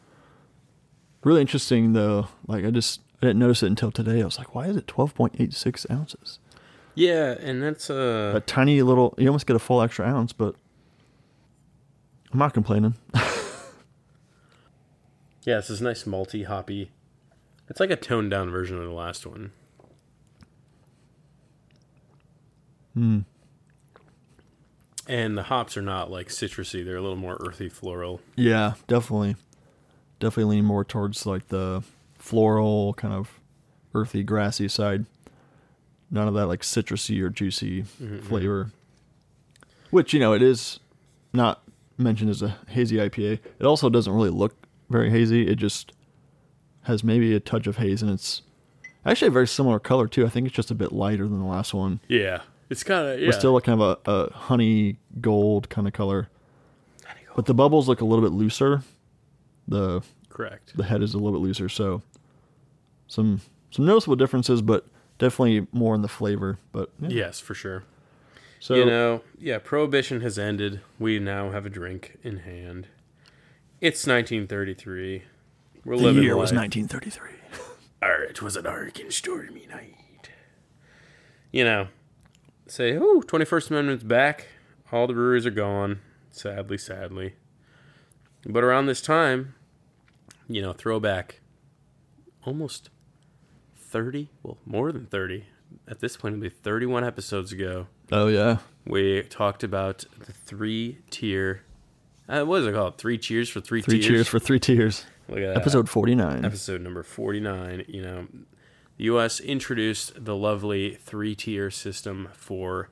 Really interesting though. Like I just I didn't notice it until today. I was like, why is it twelve point eight six ounces? Yeah, and that's uh, A tiny little, you almost get a full extra ounce, but I'm not complaining. yeah, it's this nice malty, hoppy. It's like a toned down version of the last one. Hmm. And the hops are not like citrusy; they're a little more earthy, floral. Yeah, definitely. Definitely lean more towards like the floral, kind of earthy, grassy side. None of that like citrusy or juicy Mm-hmm. flavor. Which, you know, it is not mentioned as a hazy I P A. It also doesn't really look very hazy. It just has maybe a touch of haze, and it's actually a very similar color too. I think it's just a bit lighter than the last one. Yeah, it's kind of yeah. But still kind of a, a honey gold kind of color. Honey gold. But the bubbles look a little bit looser. The Correct. the head is a little bit looser, so some some noticeable differences, but definitely more in the flavor. But yeah. Yes, for sure. So you know, yeah, Prohibition has ended. We now have a drink in hand. It's nineteen thirty-three. We're the living year life. was nineteen thirty-three. Or it was a dark and stormy night. You know, say, oh, twenty-first Amendment's back. All the breweries are gone. Sadly, sadly. But around this time, you know, throwback almost thirty, well, more than thirty. At this point, it'll be thirty-one episodes ago. Oh yeah, We talked about the three-tier, uh, what is it called? Three cheers for three, three tiers? cheers for three tiers. Look at that. Episode forty-nine. Episode number forty-nine. You know, the U S introduced the lovely three-tier system for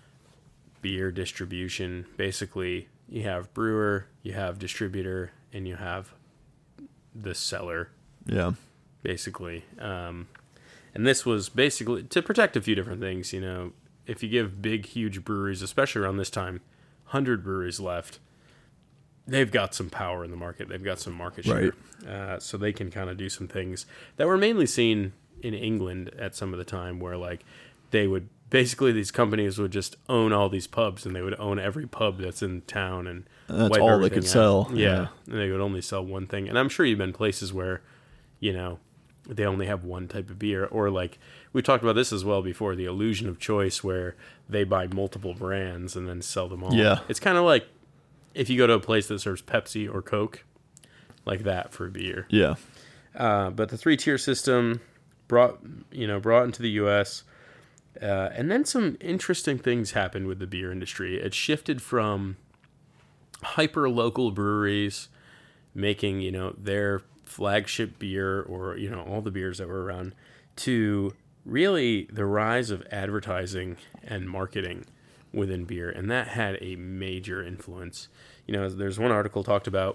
beer distribution. Basically, you have brewer, you have distributor, and you have the seller, Yeah. basically. Um, and this was basically to protect a few different things. You know, if you give big, huge breweries, especially around this time, one hundred breweries left, they've got some power in the market. They've got some market share. Right. Uh, so they can kind of do some things that were mainly seen in England at some of the time where, like, they would basically, these companies would just own all these pubs and they would own every pub that's in town and And that's wipe all they everything could out. sell. Yeah. Yeah. And they would only sell one thing. And I'm sure you've been places where, you know, they only have one type of beer, or like we talked about this as well before, the illusion of choice where they buy multiple brands and then sell them all. Yeah. It's kind of like if you go to a place that serves Pepsi or Coke, like that for beer. Yeah. Uh, but the three-tier system brought, you know, brought into the U S, uh, and then some interesting things happened with the beer industry. It shifted from hyper-local breweries making, you know, their flagship beer or, you know, all the beers that were around to really the rise of advertising and marketing within beer. And that had a major influence. You know, there's one article talked about,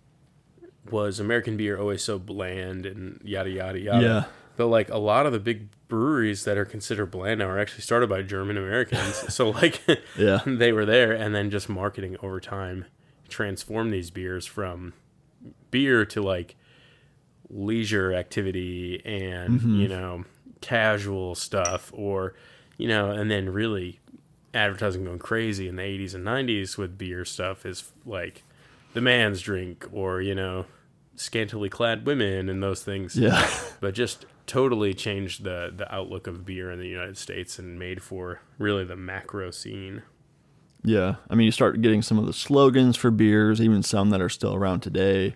was American beer always so bland and yada, yada, yada. Yeah. But, like, a lot of the big breweries that are considered bland now are actually started by German Americans. So, like, yeah. they were there, and then just marketing over time transformed these beers from beer to, like, leisure activity and, mm-hmm. you know, casual stuff, or, you know, and then really advertising going crazy in the eighties and nineties with beer stuff is, like, the man's drink, or, you know, scantily clad women and those things. Yeah. But just totally changed the, the outlook of beer in the United States and made for really the macro scene. Yeah. I mean, you start getting some of the slogans for beers, even some that are still around today.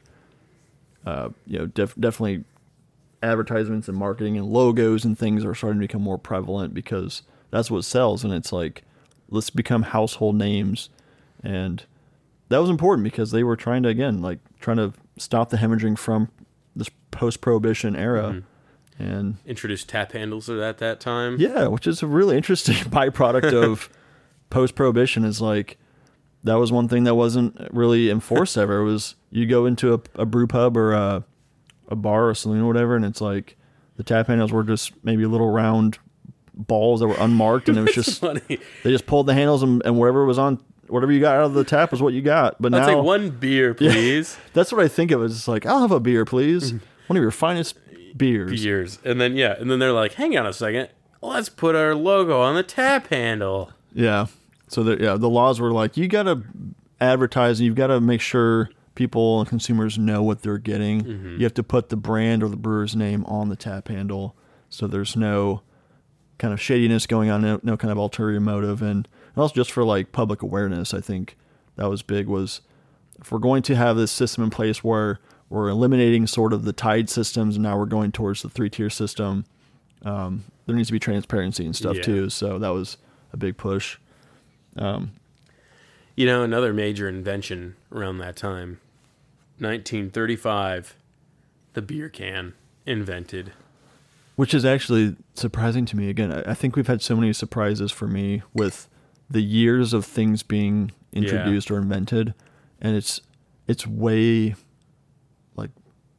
Uh, you know, def- definitely advertisements and marketing and logos and things are starting to become more prevalent because that's what sells. And it's like, let's become household names. And that was important because they were trying to, again, like trying to stop the hemorrhaging from this post-prohibition era. Mm-hmm. And introduced tap handles at that time. Yeah, which is a really interesting byproduct of post-prohibition. Is like, that was one thing that wasn't really enforced ever. It was, you go into a, a brew pub or a, a bar or a saloon or whatever, and it's like the tap handles were just maybe little round balls that were unmarked, and it was just funny. They just pulled the handles, and, and whatever was on, whatever you got out of the tap was what you got. But I'll now, take one beer, please. Yeah, that's what I think of. It's just like, I'll have a beer, please. One of your finest beers. Beers, and then yeah, and then they're like, hang on a second, let's put our logo on the tap handle. Yeah. So the yeah the laws were like, you got to advertise, and you've got to make sure people and consumers know what they're getting. Mm-hmm. You have to put the brand or the brewer's name on the tap handle, so there's no kind of shadiness going on, no, no kind of ulterior motive, and also just for like public awareness. I think that was big. Was if we're going to have this system in place where we're eliminating sort of the tied systems, and now we're going towards the three-tier system, um, there needs to be transparency and stuff yeah. too. So that was a big push. Um, you know, another major invention around that time, nineteen thirty-five, the beer can invented. Which is actually surprising to me. Again, I think we've had so many surprises for me with the years of things being introduced yeah. or invented, and it's it's way like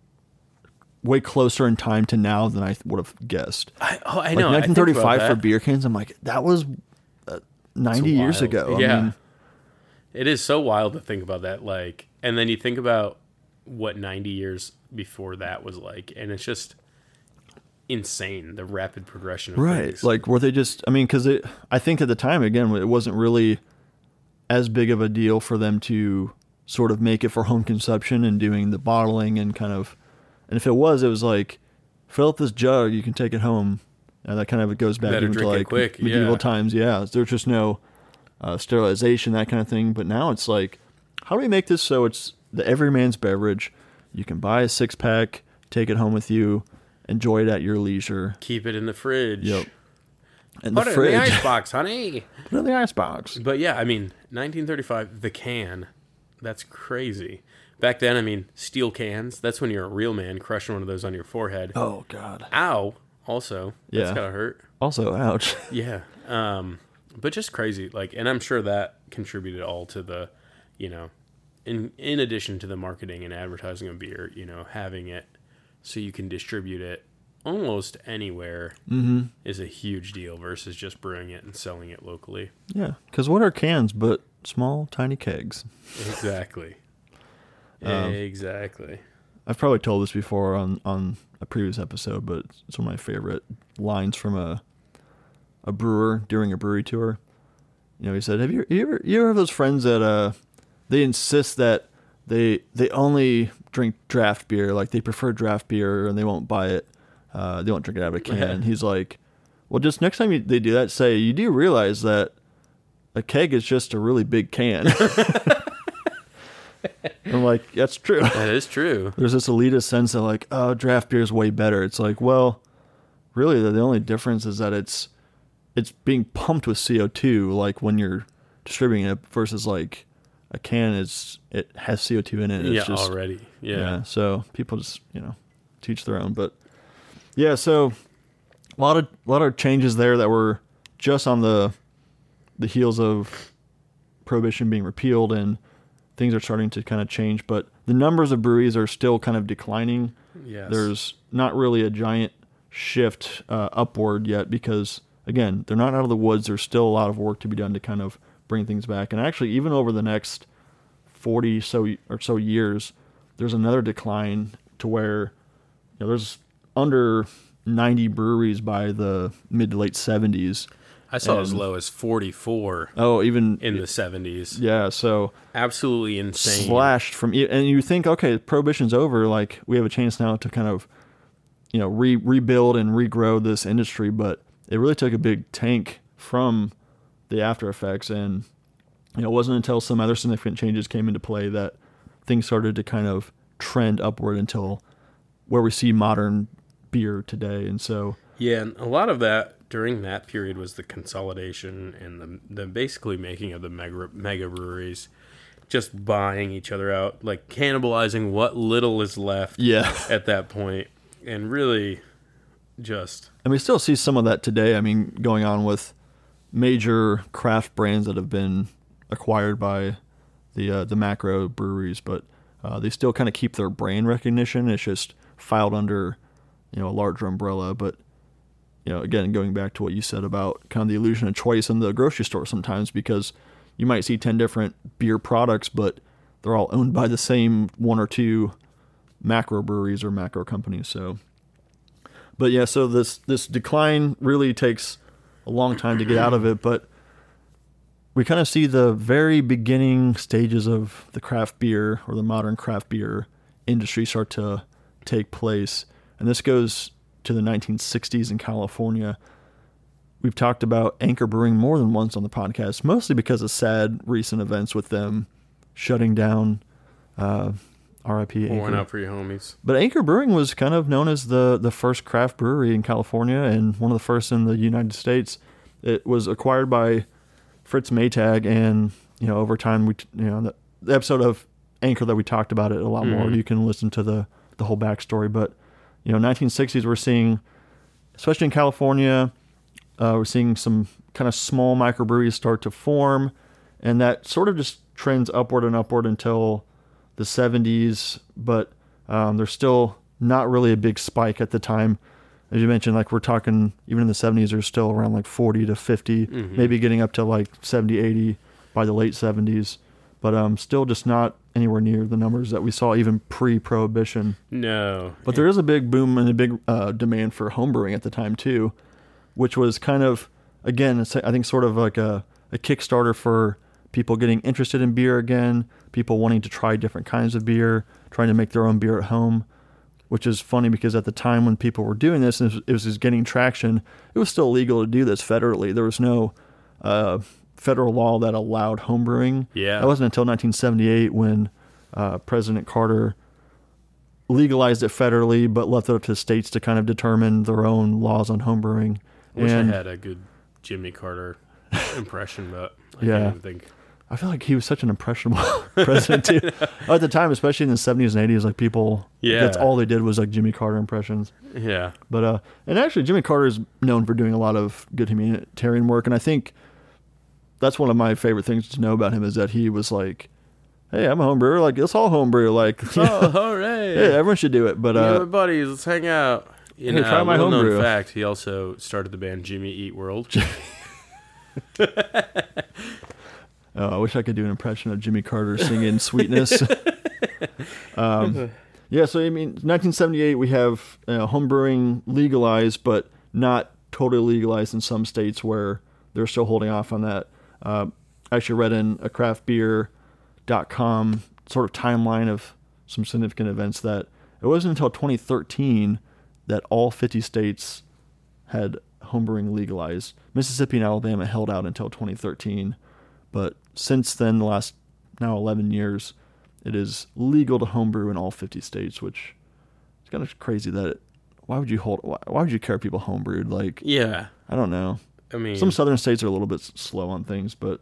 way closer in time to now than I would have guessed. I, oh, I like know. nineteen thirty-five for beer cans. I'm like, that was uh, ninety years ago. Yeah, I mean, it is so wild to think about that. Like, and then you think about what ninety years before that was like, and it's just insane, the rapid progression of right things. Like, were they just, I mean, because it I think at the time, again, it wasn't really as big of a deal for them to sort of make it for home consumption and doing the bottling and kind of, and if it was, it was like, fill up this jug, you can take it home, and that kind of goes back into like quick. medieval yeah. times. Yeah, there's just no uh, sterilization, that kind of thing. But now it's like, how do we make this so it's the everyman's beverage? You can buy a six pack, take it home with you, enjoy it at your leisure. Keep it in the fridge. Yep. And Put the it fridge. in the icebox, honey. Put it in the icebox. But yeah, I mean, nineteen thirty-five, the can. That's crazy. Back then, I mean, steel cans. That's when you're a real man crushing one of those on your forehead. Oh, God. Ow. Also. Yeah. That's gotta hurt. Also, ouch. Yeah. Um, but just crazy. Like, and I'm sure that contributed all to the, you know, in in addition to the marketing and advertising of beer, you know, having it so you can distribute it almost anywhere mm-hmm. is a huge deal versus just brewing it and selling it locally. Yeah, because what are cans but small, tiny kegs? Exactly. um, exactly. I've probably told this before on, on a previous episode, but it's one of my favorite lines from a a brewer during a brewery tour. You know, he said, "Have you, you ever you ever have those friends that uh they insist that they they only drink draft beer, like they prefer draft beer and they won't buy it, uh, they won't drink it out of a can." Yeah. He's like, well, just next time you, they do that, say, you do realize that a keg is just a really big can. I'm like, that's true. That is true. There's this elitist sense that like, oh, draft beer is way better. It's like, well, really, the, the only difference is that it's it's being pumped with C O two, like when you're distributing it, versus like a can is it has C O two in it. It's yeah, just, already. Yeah. yeah. So people just you know teach their own, but yeah. So a lot of a lot of changes there that were just on the the heels of Prohibition being repealed, and things are starting to kind of change. But the numbers of breweries are still kind of declining. Yes. There's not really a giant shift uh, upward yet because, again, they're not out of the woods. There's still a lot of work to be done to kind of bring things back. And actually, even over the next forty so or so years, there's another decline to where you know, there's under ninety breweries by the mid to late seventies. I saw and, as low as forty-four oh, even in the seventies. Yeah, so absolutely insane. Slashed from, and you think, okay, Prohibition's over. Like we have a chance now to kind of, you know, re- rebuild and regrow this industry, but it really took a big tank from the after effects, and you know, it wasn't until some other significant changes came into play that things started to kind of trend upward until where we see modern beer today. And so, yeah, and a lot of that during that period was the consolidation and the the basically making of the mega mega breweries, just buying each other out, like cannibalizing what little is left. Yeah. At that point, and really, just and we still see some of that today. I mean, going on with major craft brands that have been acquired by the uh, the macro breweries, but uh, they still kind of keep their brand recognition. It's just filed under, you know, a larger umbrella, but. You know, again, going back to what you said about kind of the illusion of choice in the grocery store sometimes, because you might see ten different beer products, but they're all owned by the same one or two macro breweries or macro companies. So, but yeah, so this, this decline really takes a long time to get out of it, but we kind of see the very beginning stages of the craft beer or the modern craft beer industry start to take place. And this goes to the nineteen sixties in California. We've talked about Anchor Brewing more than once on the podcast, mostly because of sad recent events with them shutting down. Uh, R I P Anchor. Pouring out for your homies. But Anchor Brewing was kind of known as the, the first craft brewery in California and one of the first in the United States. It was acquired by Fritz Maytag, and you know, over time, we you know the, the episode of Anchor that we talked about it a lot mm-hmm. more. You can listen to the the whole backstory, but. You know, nineteen sixties, we're seeing, especially in California, uh, we're seeing some kind of small microbreweries start to form, and that sort of just trends upward and upward until the seventies, but um, there's still not really a big spike at the time. As you mentioned, like we're talking, even in the seventies, there's still around like forty to fifty, mm-hmm. maybe getting up to like seventy, eighty by the late seventies, but um, still just not anywhere near the numbers that we saw even pre-Prohibition. No. But there is a big boom and a big uh, demand for homebrewing at the time too, which was kind of, again, it's, I think sort of like a, a Kickstarter for people getting interested in beer again, people wanting to try different kinds of beer, trying to make their own beer at home, which is funny because at the time when people were doing this, and it was just getting traction, it was still legal to do this federally. There was no... Uh, federal law that allowed homebrewing. Yeah. That wasn't until nineteen seventy-eight when uh, President Carter legalized it federally, but left it up to states to kind of determine their own laws on homebrewing. I wish and, I had a good Jimmy Carter impression, but I yeah. can't even think. I feel like he was such an impressionable president too. At the time, especially in the seventies and eighties, like people, yeah. that's all they did was like Jimmy Carter impressions. Yeah. But, uh, and actually Jimmy Carter is known for doing a lot of good humanitarian work, and I think that's one of my favorite things to know about him is that he was like, hey, I'm a home brewer. Like, let's all home brew. Like, oh, hooray. Yeah, everyone should do it. But, uh, yeah, my buddies, let's hang out. In hey, try uh, my little home known brew. fact, he also started the band Jimmy Eat World. Oh, I wish I could do an impression of Jimmy Carter singing Sweetness. um, yeah, so, I mean, nineteen seventy-eight, we have uh, home brewing legalized, but not totally legalized in some states where they're still holding off on that. Uh, I actually read in a craft beer dot com sort of timeline of some significant events that it wasn't until twenty thirteen that all fifty states had homebrewing legalized. Mississippi and Alabama held out until twenty thirteen, but since then, the last now eleven years, it is legal to homebrew in all fifty states, which is kind of crazy that it, why would you hold, why, why would you care if people homebrewed? Like, Yeah. I don't know. I mean, Some southern states are a little bit s- slow on things, but,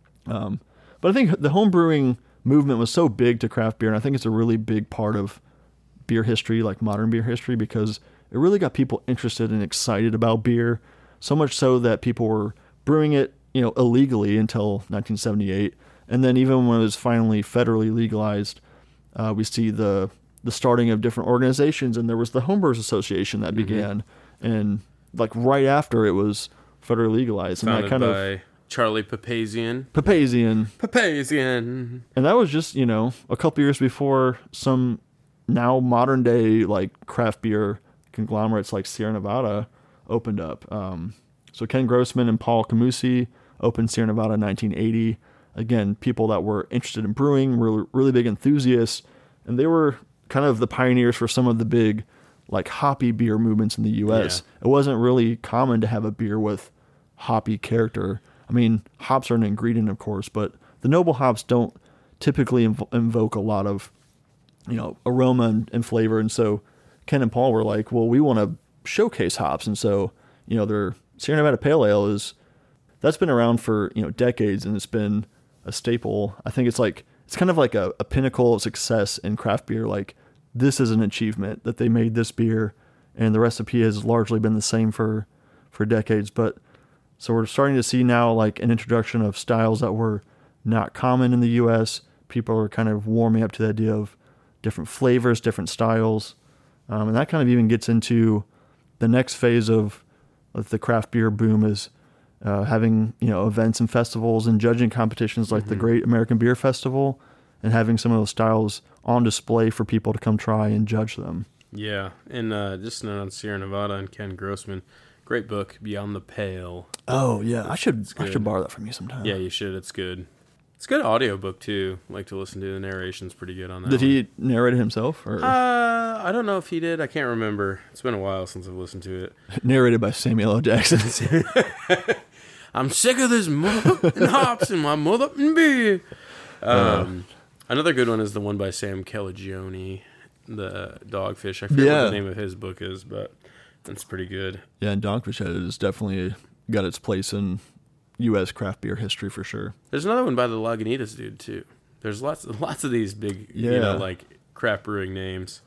um, but I think the homebrewing movement was so big to craft beer, and I think it's a really big part of beer history, like modern beer history, because it really got people interested and excited about beer, so much so that people were brewing it, you know, illegally until nineteen seventy-eight, and then even when it was finally federally legalized, uh, we see the the starting of different organizations, and there was the Homebrewers Association that Mhm. began, and like right after it was federally legalized, and founded that kind by of Charlie Papazian. Papazian, Papazian. and that was just, you know, a couple years before some now modern day like craft beer conglomerates like Sierra Nevada opened up. Um, so Ken Grossman and Paul Camusi opened Sierra Nevada in nineteen eighty. Again, people that were interested in brewing, really, really big enthusiasts, and they were kind of the pioneers for some of the big like hoppy beer movements in the U S. Yeah. It wasn't really common to have a beer with hoppy character. I mean, hops are an ingredient, of course, but the noble hops don't typically inv- invoke a lot of, you know, aroma and, and flavor. And so Ken and Paul were like, well, we want to showcase hops. And so, you know, their Sierra Nevada Pale Ale is, that's been around for, you know, decades, and it's been a staple. I think it's like, it's kind of like a, a pinnacle of success in craft beer. Like, this is an achievement that they made this beer, and the recipe has largely been the same for, for decades. But so we're starting to see now like an introduction of styles that were not common in the U S. People are kind of warming up to the idea of different flavors, different styles. Um, and that kind of even gets into the next phase of, of the craft beer boom is uh, having, you know, events and festivals and judging competitions like Mhm. the Great American Beer Festival, and having some of those styles on display for people to come try and judge them. Yeah, and uh, just a note on Sierra Nevada and Ken Grossman. Great book, Beyond the Pale. Oh yeah, I should It's I good. should borrow that from you sometime. Yeah, you should. It's good. It's a good audiobook, too. Like to listen to. The narration's pretty good on that Did one. he narrate it himself, or Uh, I don't know if he did. I can't remember. It's been a while since I've listened to it. narrated by Samuel L. Jackson? I'm sick of this mother and hops and my mother and beer. Um, another good one is the one by Sam Calagione, the Dogfish. I forget Yeah. what the name of his book is, but that's pretty good. Yeah, and Dogfish Head has definitely got its place in U S craft beer history for sure. There's another one by the Lagunitas dude too. There's lots, lots of these big, you Yeah. know, like craft brewing names,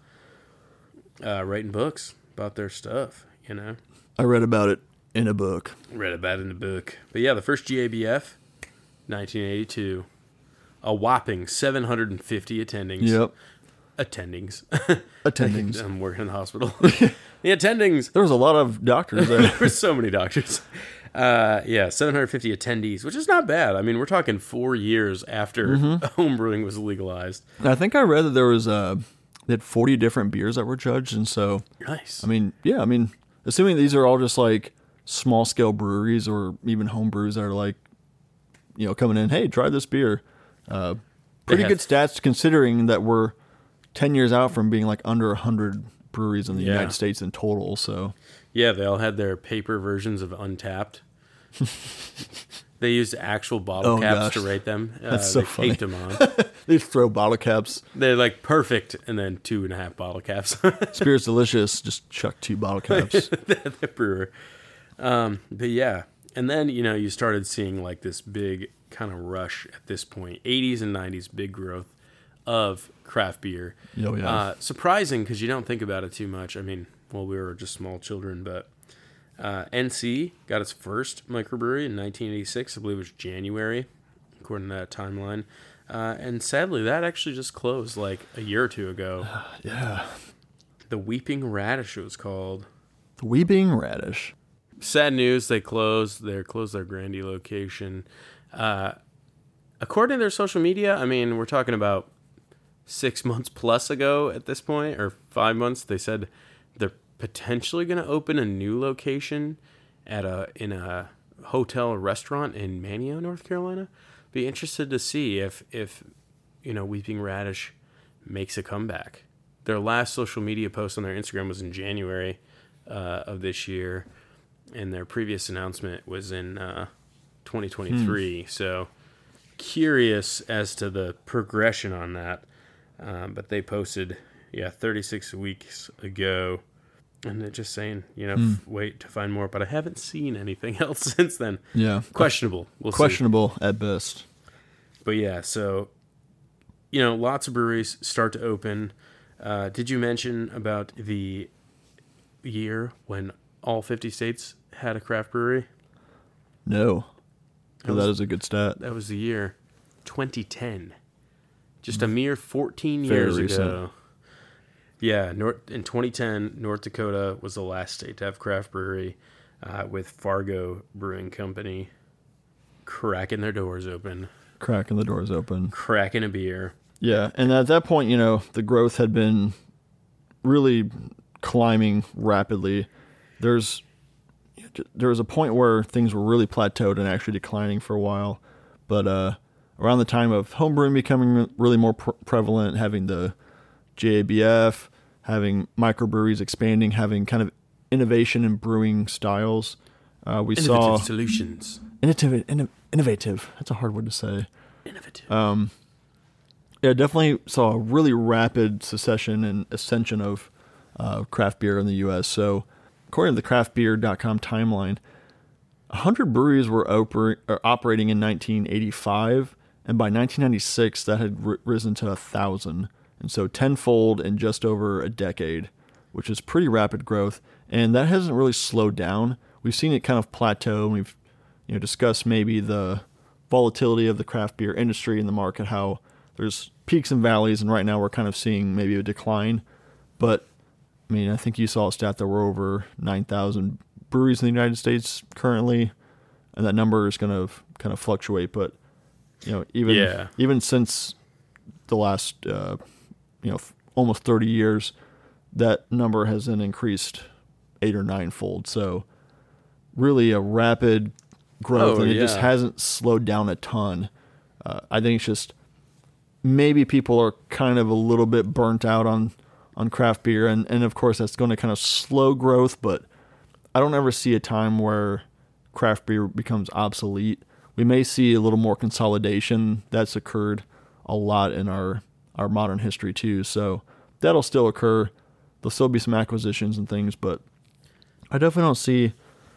uh, writing books about their stuff. You know, I read about it in a book. read about it in the book. But yeah, the first G A B F, nineteen eighty-two, a whopping seven hundred fifty attendings. Yep. Attendings. Attendings. I'm working in the hospital. The attendings. There was a lot of doctors there. There were so many doctors. Uh, yeah, seven hundred fifty attendees, which is not bad. I mean, we're talking four years after homebrewing was legalized. I think I read that there was uh, they had forty different beers that were judged, and so Nice. I mean, yeah, I mean, assuming these are all just like small scale breweries or even home brews that are like, you know, coming in, hey, try this beer. Uh, pretty have- good stats considering that we're ten years out from being like under a hundred breweries in the Yeah. United States in total. So Yeah, they all had their paper versions of Untapped. They used actual bottle Oh, caps to gosh. rate them. Uh, That's so they funny. taped them on. they just throw bottle caps. They're like perfect, and then two and a half bottle caps. Spirits Delicious, just chuck two bottle caps. the, the brewer. Um, but yeah, and then you know you started seeing like this big kind of rush at this point, eighties and nineties, big growth of craft beer. Oh, yeah. Uh, surprising because you don't think about it too much. I mean, well, we were just small children, but uh, N C got its first microbrewery in nineteen eighty-six. I believe it was January, according to that timeline. Uh, and sadly, that actually just closed like a year or two ago. Yeah. The Weeping Radish it was called. The Weeping Radish. Sad news, they closed. They closed their Grandy location. Uh, according to their social media, I mean, we're talking about six months plus ago at this point, or five months. They said they're potentially going to open a new location at a in a hotel or restaurant in Manio, North Carolina. Be interested to see if if you know Weeping Radish makes a comeback. Their last social media post on their Instagram was in January uh, of this year, and their previous announcement was in uh, twenty twenty-three. So curious as to the progression on that. Um, but they posted, yeah, thirty-six weeks ago. And they're just saying, you know, Mm. f- wait to find more. But I haven't seen anything else since then. Yeah. Questionable. We'll Questionable at best. see. But yeah, so, you know, lots of breweries start to open. Uh, did you mention about the year when all fifty states had a craft brewery? No. That So was- that is a good stat. That was the year twenty ten. Just a mere fourteen Very years recent. ago. Yeah, North, in twenty ten, North Dakota was the last state to have craft brewery, uh, with Fargo Brewing Company cracking their doors open, Cracking the doors open. cracking a beer. Yeah, and at that point, you know, the growth had been really climbing rapidly. There's there was a point where things were really plateaued and actually declining for a while, but uh, around the time of homebrewing becoming really more pre- prevalent, having the J A B F, having microbreweries expanding, having kind of innovation in brewing styles, uh, we Innovative saw solutions. innovative. Inno- innovative. That's a hard word to say. Innovative. Um, yeah, definitely saw a really rapid succession and ascension of uh, craft beer in the U S. So, according to the craft beer dot com timeline, one hundred breweries were oper- or operating in nineteen eighty-five, and by nineteen ninety-six, that had r- risen to one thousand. And so tenfold in just over a decade, which is pretty rapid growth. And that hasn't really slowed down. We've seen it kind of plateau, and we've you know discussed maybe the volatility of the craft beer industry in the market, how there's peaks and valleys, and right now we're kind of seeing maybe a decline. But, I mean, I think you saw a stat that we're over nine thousand breweries in the United States currently, and that number is going to kind of fluctuate. But, you know, even Yeah. even since the last, uh, you know, f- almost thirty years, that number has then increased eight or ninefold. So, really a rapid growth, Oh, and it just yeah. hasn't slowed down a ton. Uh, I think it's just maybe people are kind of a little bit burnt out on, on craft beer, and, and of course that's going to kind of slow growth, but I don't ever see a time where craft beer becomes obsolete. We may see a little more consolidation. That's occurred a lot in our, our modern history too, so that'll still occur. There'll still be some acquisitions and things, but I definitely don't see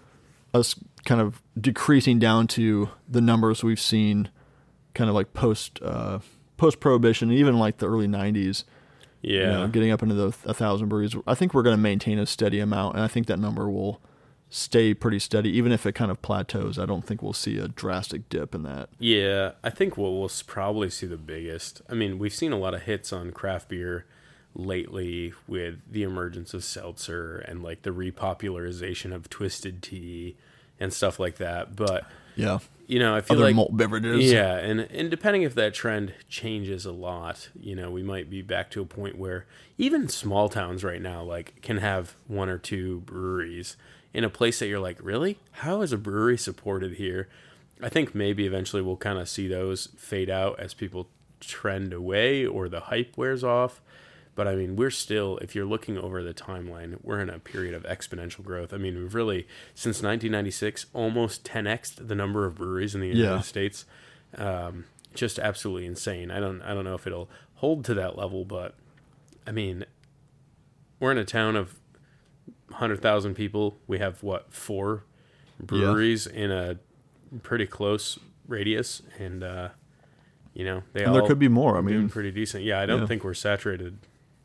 us kind of decreasing down to the numbers we've seen kind of like post uh, post prohibition, even like the early nineties. Yeah. You know, getting up into the a thousand breweries. I think we're going to maintain a steady amount, and I think that number will stay pretty steady, even if it kind of plateaus. I don't think we'll see a drastic dip in that. Yeah, I think what we'll s- probably see the biggest. I mean, we've seen a lot of hits on craft beer lately with the emergence of seltzer and like the repopularization of twisted tea and stuff like that. But Yeah, you know, I feel other like malt beverages. yeah, and and depending if that trend changes a lot, you know, we might be back to a point where even small towns right now like can have one or two breweries in a place that you're like, really? How is a brewery supported here? I think maybe eventually we'll kind of see those fade out as people trend away or the hype wears off. But I mean, we're still, if you're looking over the timeline, we're in a period of exponential growth. I mean, we've really, since nineteen ninety-six, almost ten x'd the number of breweries in the United Yeah. States. Um, just absolutely insane. I don't, I don't know if it'll hold to that level, but I mean, we're in a town of one hundred thousand people. We have, what, four breweries in a pretty close radius. And, uh, you know, they And all there could be more. I doing mean, pretty decent. Yeah, I don't yeah. think we're saturated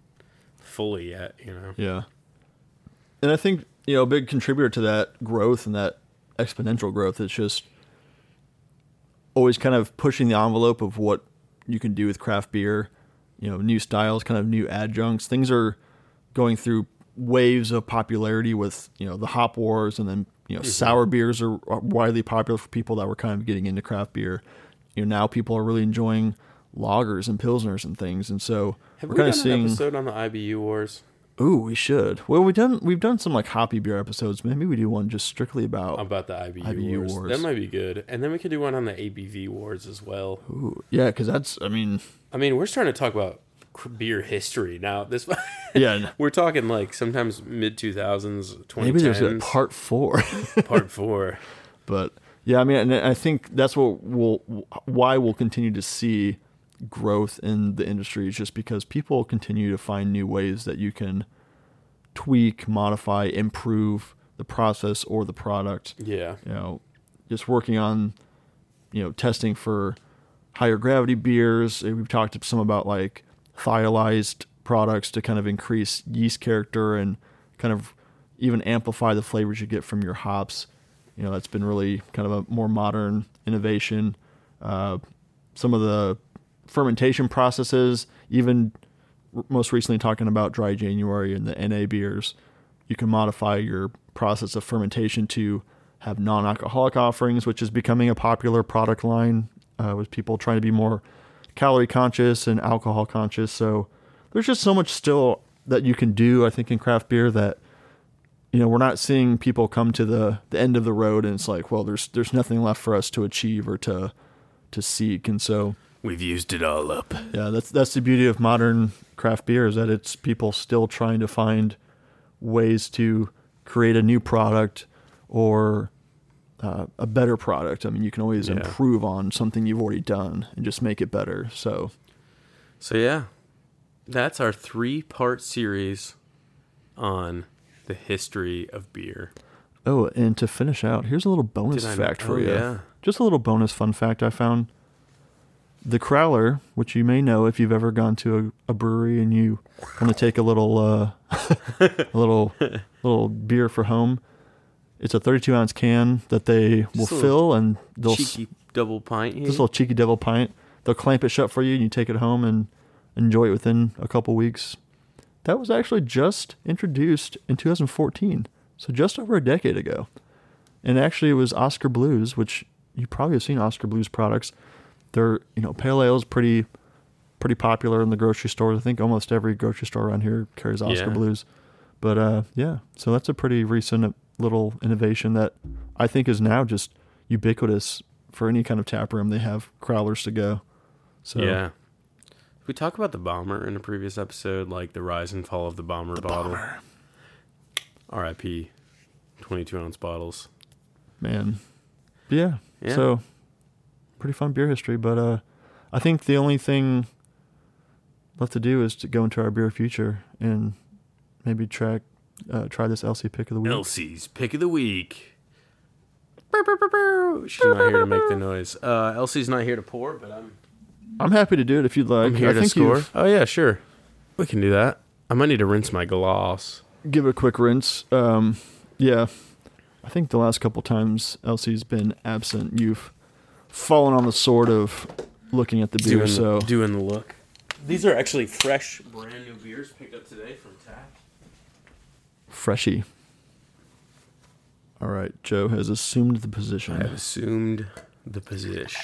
fully yet, you know. yeah. And I think, you know, a big contributor to that growth and that exponential growth is just always kind of pushing the envelope of what you can do with craft beer, you know, new styles, kind of new adjuncts. Things are going through waves of popularity with, you know, the hop wars, and then, you know, sour beers are are widely popular for people that were kind of getting into craft beer. You know, now people are really enjoying lagers and pilsners and things. And so Have we're we kind done of an seeing, episode on the I B U wars? ooh, we should. Well, we've done, we've done some like hoppy beer episodes. Maybe we do one just strictly about, About the I B U, I B U wars. wars. That might be good. And then we could do one on the A B V wars as well. ooh, yeah, cause that's, I mean, I mean, we're starting to talk about cr- beer history now. This yeah, we're talking like sometimes mid two thousands, twenty maybe tens, there's a part four. part four. But yeah, I mean, and I think that's what we'll, why we'll continue to see growth in the industry is just because people continue to find new ways that you can tweak, modify, improve the process or the product. Yeah. You know, just working on, you know, testing for higher gravity beers. We've talked some about like thiolized products to kind of increase yeast character and kind of even amplify the flavors you get from your hops. You know, that's been really kind of a more modern innovation. Uh, some of the fermentation processes, even r- most recently talking about Dry January and the N A beers, you can modify your process of fermentation to have non-alcoholic offerings, which is becoming a popular product line uh, with people trying to be more calorie conscious and alcohol conscious. So there's just so much still that you can do, I think, in craft beer that, you know, we're not seeing people come to the, the end of the road and it's like, well, there's there's nothing left for us to achieve or to to seek. And so we've used it all up. Yeah, that's that's the beauty of modern craft beer, is that it's people still trying to find ways to create a new product or uh, a better product. I mean, you can always Yeah. improve on something you've already done and just make it better. So, So yeah, that's our three-part series on the history of beer. oh, and to finish out, here's a little bonus Did I fact not- for oh, you. yeah. Just a little bonus fun fact I found. The Crowler, which you may know if you've ever gone to a, a brewery and you want to take a little, uh, a little, little beer for home. It's a thirty-two ounce can that they will Just a little fill, and they'll s- Cheeky double pint here. this little cheeky devil pint. They'll clamp it shut for you, and you take it home and enjoy it within a couple weeks. That was actually just introduced in two thousand fourteen, so just over a decade ago. And actually, it was Oscar Blues, which you probably have seen Oscar Blues products. They're, you know, pale ale is pretty, pretty popular in the grocery stores. I think almost every grocery store around here carries Oscar Yeah. Blues. But uh, yeah, so that's a pretty recent little innovation that I think is now just ubiquitous for any kind of tap room. They have Crowlers to go. So Yeah. We talked about the Bomber in a previous episode, like the rise and fall of the Bomber bottle. Bomber. R I P twenty-two ounce bottles. man, yeah. Yeah. So pretty fun beer history, but uh, I think the only thing left to do is to go into our beer future and maybe track uh, try this L C pick of the week. Elsie's pick of the week. Brr, brr, brr, brr. She's not here to make the noise. Uh, Elsie's not here to pour, but I'm, I'm happy to do it if you'd like. I'm here I to think score. you've- Oh, yeah, sure. We can do that. I might need to rinse my glass. give it a quick rinse. Um, yeah, I think the last couple times Elsie's been absent, you've fallen on the sword of looking at the beer. Doing, so the, doing the look. These are actually fresh, brand new beers picked up today from Tap. freshy. All right, Joe has assumed the position. I have assumed the position.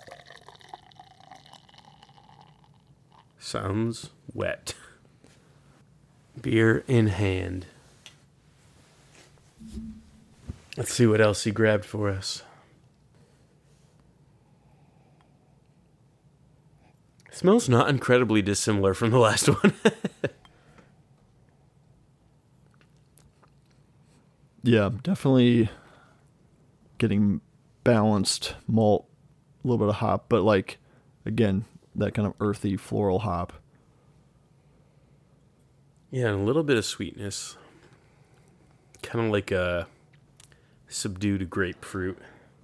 Sounds wet. Beer in hand. Let's see what else he grabbed for us. Smells not incredibly dissimilar from the last one. Yeah, definitely getting balanced malt, a little bit of hop, but like, again, that kind of earthy floral hop. Yeah, and a little bit of sweetness. Kind of like a subdued grapefruit.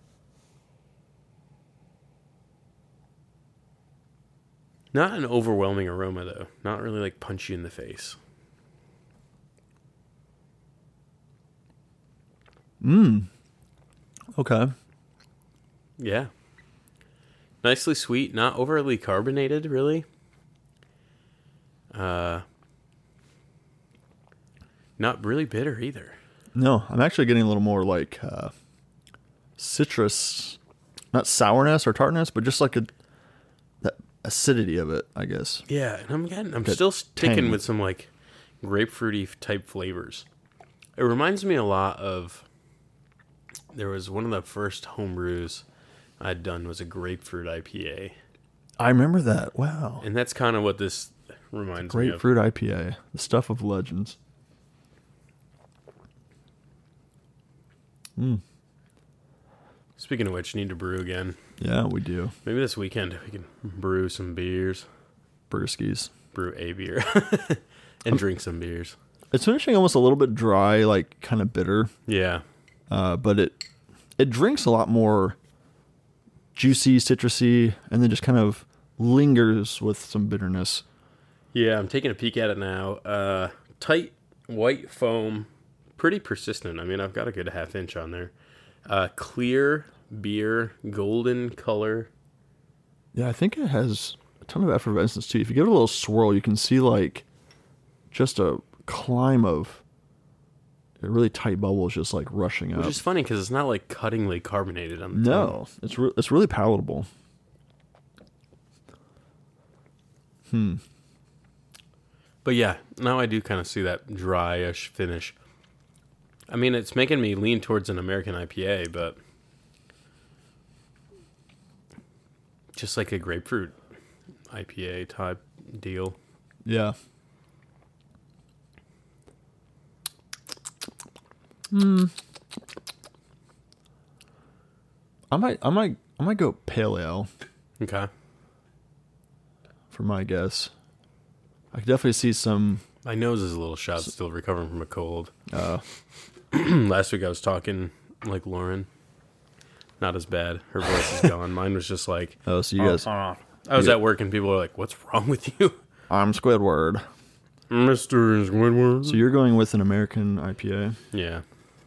Not an overwhelming aroma, though. Not really like punch you in the face. Mmm. Okay. Yeah. Nicely sweet, not overly carbonated, really. Uh, not really bitter either. No, I'm actually getting a little more like uh, citrus, not sourness or tartness, but just like a that acidity of it, I guess. Yeah, and I'm getting, I'm That still sticking tang. with some like grapefruity type flavors. It reminds me a lot of. There was one of the first home brews I'd done was a grapefruit I P A, I remember that. Wow. and that's kind of what this reminds me of. Grapefruit I P A, the stuff of legends. Mm. Speaking of which, need to brew again. Yeah, we do. Maybe this weekend we can brew some beers. Brewskis. Brew a beer. and drink some beers. It's finishing almost a little bit dry, like kind of bitter. Yeah. Uh, but it it drinks a lot more juicy, citrusy, and then just kind of lingers with some bitterness. Yeah, I'm taking a peek at it now. Uh, tight white foam, pretty persistent. I mean, I've got a good half inch on there. Uh, clear beer, golden color. Yeah, I think it has a ton of effervescence too. If you give it a little swirl, you can see like just a climb of really tight bubbles just like rushing up. Which is funny because it's not like cuttingly carbonated on the No, tongue. it's re- it's really palatable. Hmm. But yeah, now I do kind of see that dryish finish. I mean, it's making me lean towards an American I P A, but just like a grapefruit I P A type deal. Yeah. Hmm. I might, I might, I might go pale ale Okay. for my guess. I could definitely see some. My nose is a little shot, still recovering from a cold. Uh, Last week I was talking like Lauren. Not as bad. Her voice is gone. Mine was just like... oh, so you guys. I was you- at work and people were like, what's wrong with you? I'm Squidward. Mister Squidward. So you're going with an American I P A. Yeah.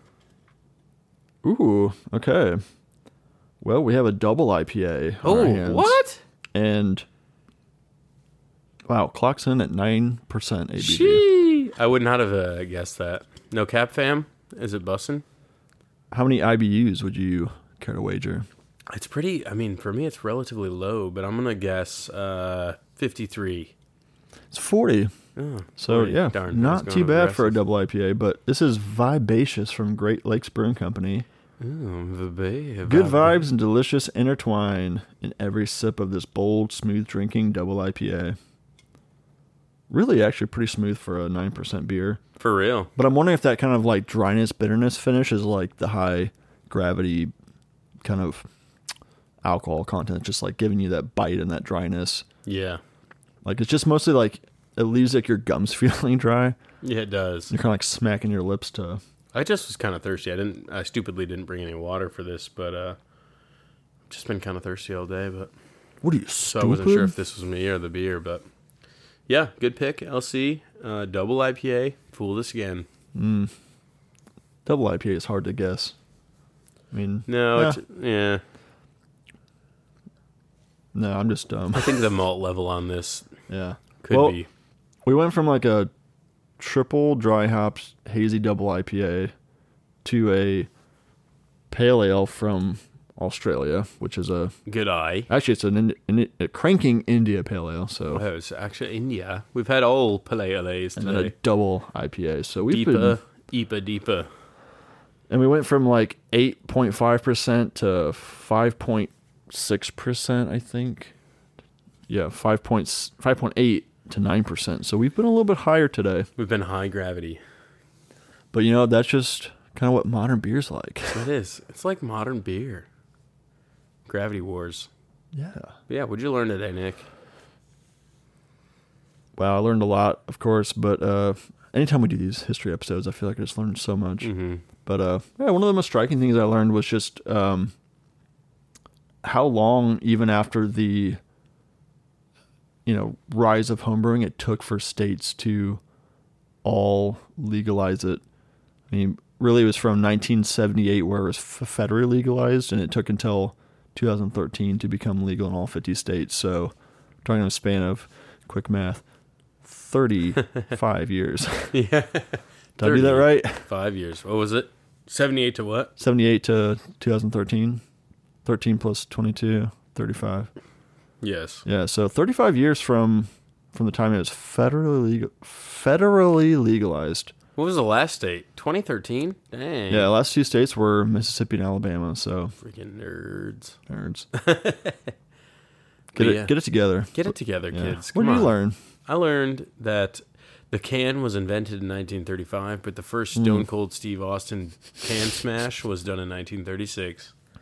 Ooh, okay. Well, we have a double I P A. on our Oh, hands. what? And wow, clocks in at nine percent A B V. Gee. I would not have uh, guessed that. No cap, fam? Is it bussin'? How many I B Us would you care to wager? It's pretty... I mean, for me, it's relatively low, but I'm going to guess uh, fifty-three. It's forty. Oh, So forty. yeah, Darn, I was not going too bad for a aggressive. double I P A. But this is Vibacious from Great Lakes Brewing Company. Ooh, the bay- Good vibe. vibes and delicious intertwine in every sip of this bold, smooth drinking double I P A. Really, actually, pretty smooth for a nine percent beer. For real. But I'm wondering if that kind of like dryness, bitterness finish is like the high gravity kind of alcohol content, just like giving you that bite and that dryness. Yeah. Like it's just mostly like it leaves like your gums feeling dry. Yeah, it does. You're kind of like smacking your lips to. I just was kind of thirsty. I didn't. I stupidly didn't bring any water for this, but uh, just been kind of thirsty all day. But What are you, so stupid? I wasn't sure if this was me or the beer. But yeah, good pick. L C uh, double I P A. Fooled us again. Mm. Double I P A is hard to guess. I mean, No, yeah. it's, yeah. No, I'm just dumb. I think the malt level on this Yeah. could Well, be. We went from like a triple dry hops hazy double I P A to a pale ale from Australia, which is a Good eye. actually it's an, Indi- an a cranking India pale ale. So Oh, it's actually India. We've had all paleales and then a today. double I P A. So we've Deepa, been, Ipa, Deepa. and we went from like eight point five percent to five point six percent, I think. Yeah, five point five point eight to nine percent. So we've been a little bit higher today. We've been high gravity. But you know, that's just kind of what modern beer's like. It is. It's like modern beer. Gravity Wars. Yeah. But yeah, what'd you learn today, Nick? Wow, I learned a lot, of course, but uh, anytime we do these history episodes, I feel like I just learned so much. Mm-hmm. But uh, yeah, one of the most striking things I learned was just um, how long, even after the you know rise of homebrewing, it took for states to all legalize it. I mean, really, it was from nineteen seventy-eight where it was f- federally legalized, and it took until two thousand thirteen to become legal in all fifty states. So, talking in a span of quick math, thirty-five years. Yeah. Did I do that right? Five years. What was it? seventy-eight to what? seventy-eight to two thousand thirteen. thirteen plus twenty-two, thirty-five. Yes. Yeah, so thirty-five years from from the time it was federally legal, federally legalized. What was the last state? twenty thirteen? Dang. Yeah, the last two states were Mississippi and Alabama, so Freaking nerds. nerds. But Get it yeah. get it together. Get it together, Yeah. kids. What Come did you on. learn? I learned that the can was invented in nineteen thirty-five, but the first Hmm. Stone Cold Steve Austin can smash was done in nineteen thirty-six.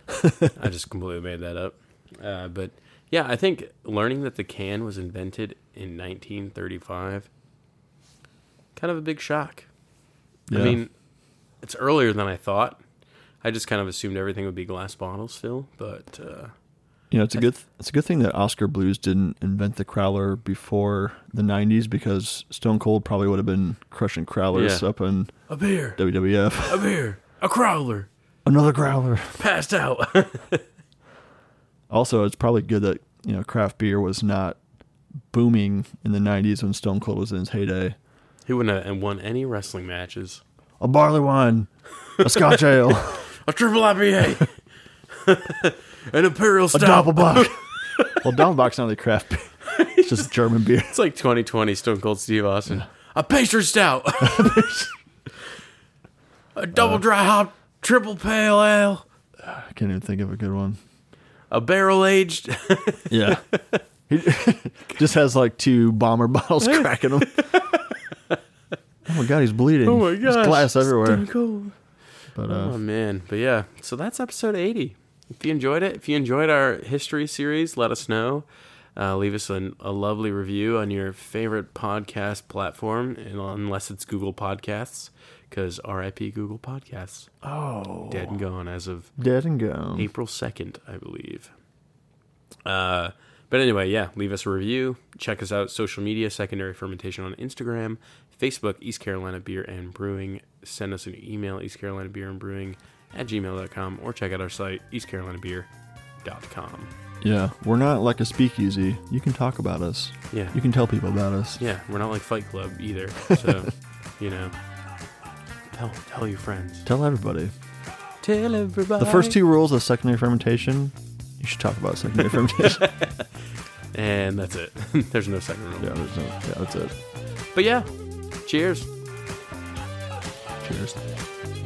I just completely made that up. Uh, but yeah, I think learning that the can was invented in nineteen thirty-five, kind of a big shock. Yeah. I mean, it's earlier than I thought. I just kind of assumed everything would be glass bottles still, but uh, You know, it's a good it's a good thing that Oscar Blues didn't invent the crowler before the nineties, because Stone Cold probably would have been crushing crowlers Yeah. up in a beer, W W F. a beer, a crowler, Another growler. passed out. Also, it's probably good that, you know, craft beer was not booming in the nineties when Stone Cold was in his heyday. He wouldn't have won any wrestling matches. A barley wine, a Scotch ale, A triple I P A, an imperial a stout. Doppelbock. Well, Doppelbock's not really craft beer. It's just German beer. It's like twenty twenty Stone Cold Steve Austin. A pastry stout. A double dry hop triple pale ale. I can't even think of a good one. A barrel aged. Yeah. He just has like two bomber bottles cracking him. Oh my god, he's bleeding. Oh my There's gosh. glass everywhere. Stone Cold. But uh, Oh man, but yeah, so that's episode eighty. If you enjoyed it, if you enjoyed our history series, let us know. Uh, leave us an, a lovely review on your favorite podcast platform, and unless it's Google Podcasts, because R I P Google Podcasts. oh, Dead and gone as of dead and gone. April second, I believe. Uh, but anyway, yeah, leave us a review. Check us out, social media, Secondary Fermentation on Instagram, Facebook, East Carolina Beer and Brewing. Send us an email, East Carolina Beer and Brewing at gmail dot com, or check out our site, east carolina beer dot com. Yeah, we're not like a speakeasy. You can talk about us. Yeah. You can tell people about us. Yeah, we're not like Fight Club either. So, you know, tell tell your friends. Tell everybody. Tell everybody. The first two rules of secondary fermentation, you should talk about secondary fermentation. And that's it. There's no second rule. Yeah, there's no, yeah, that's it. But yeah, cheers. Cheers.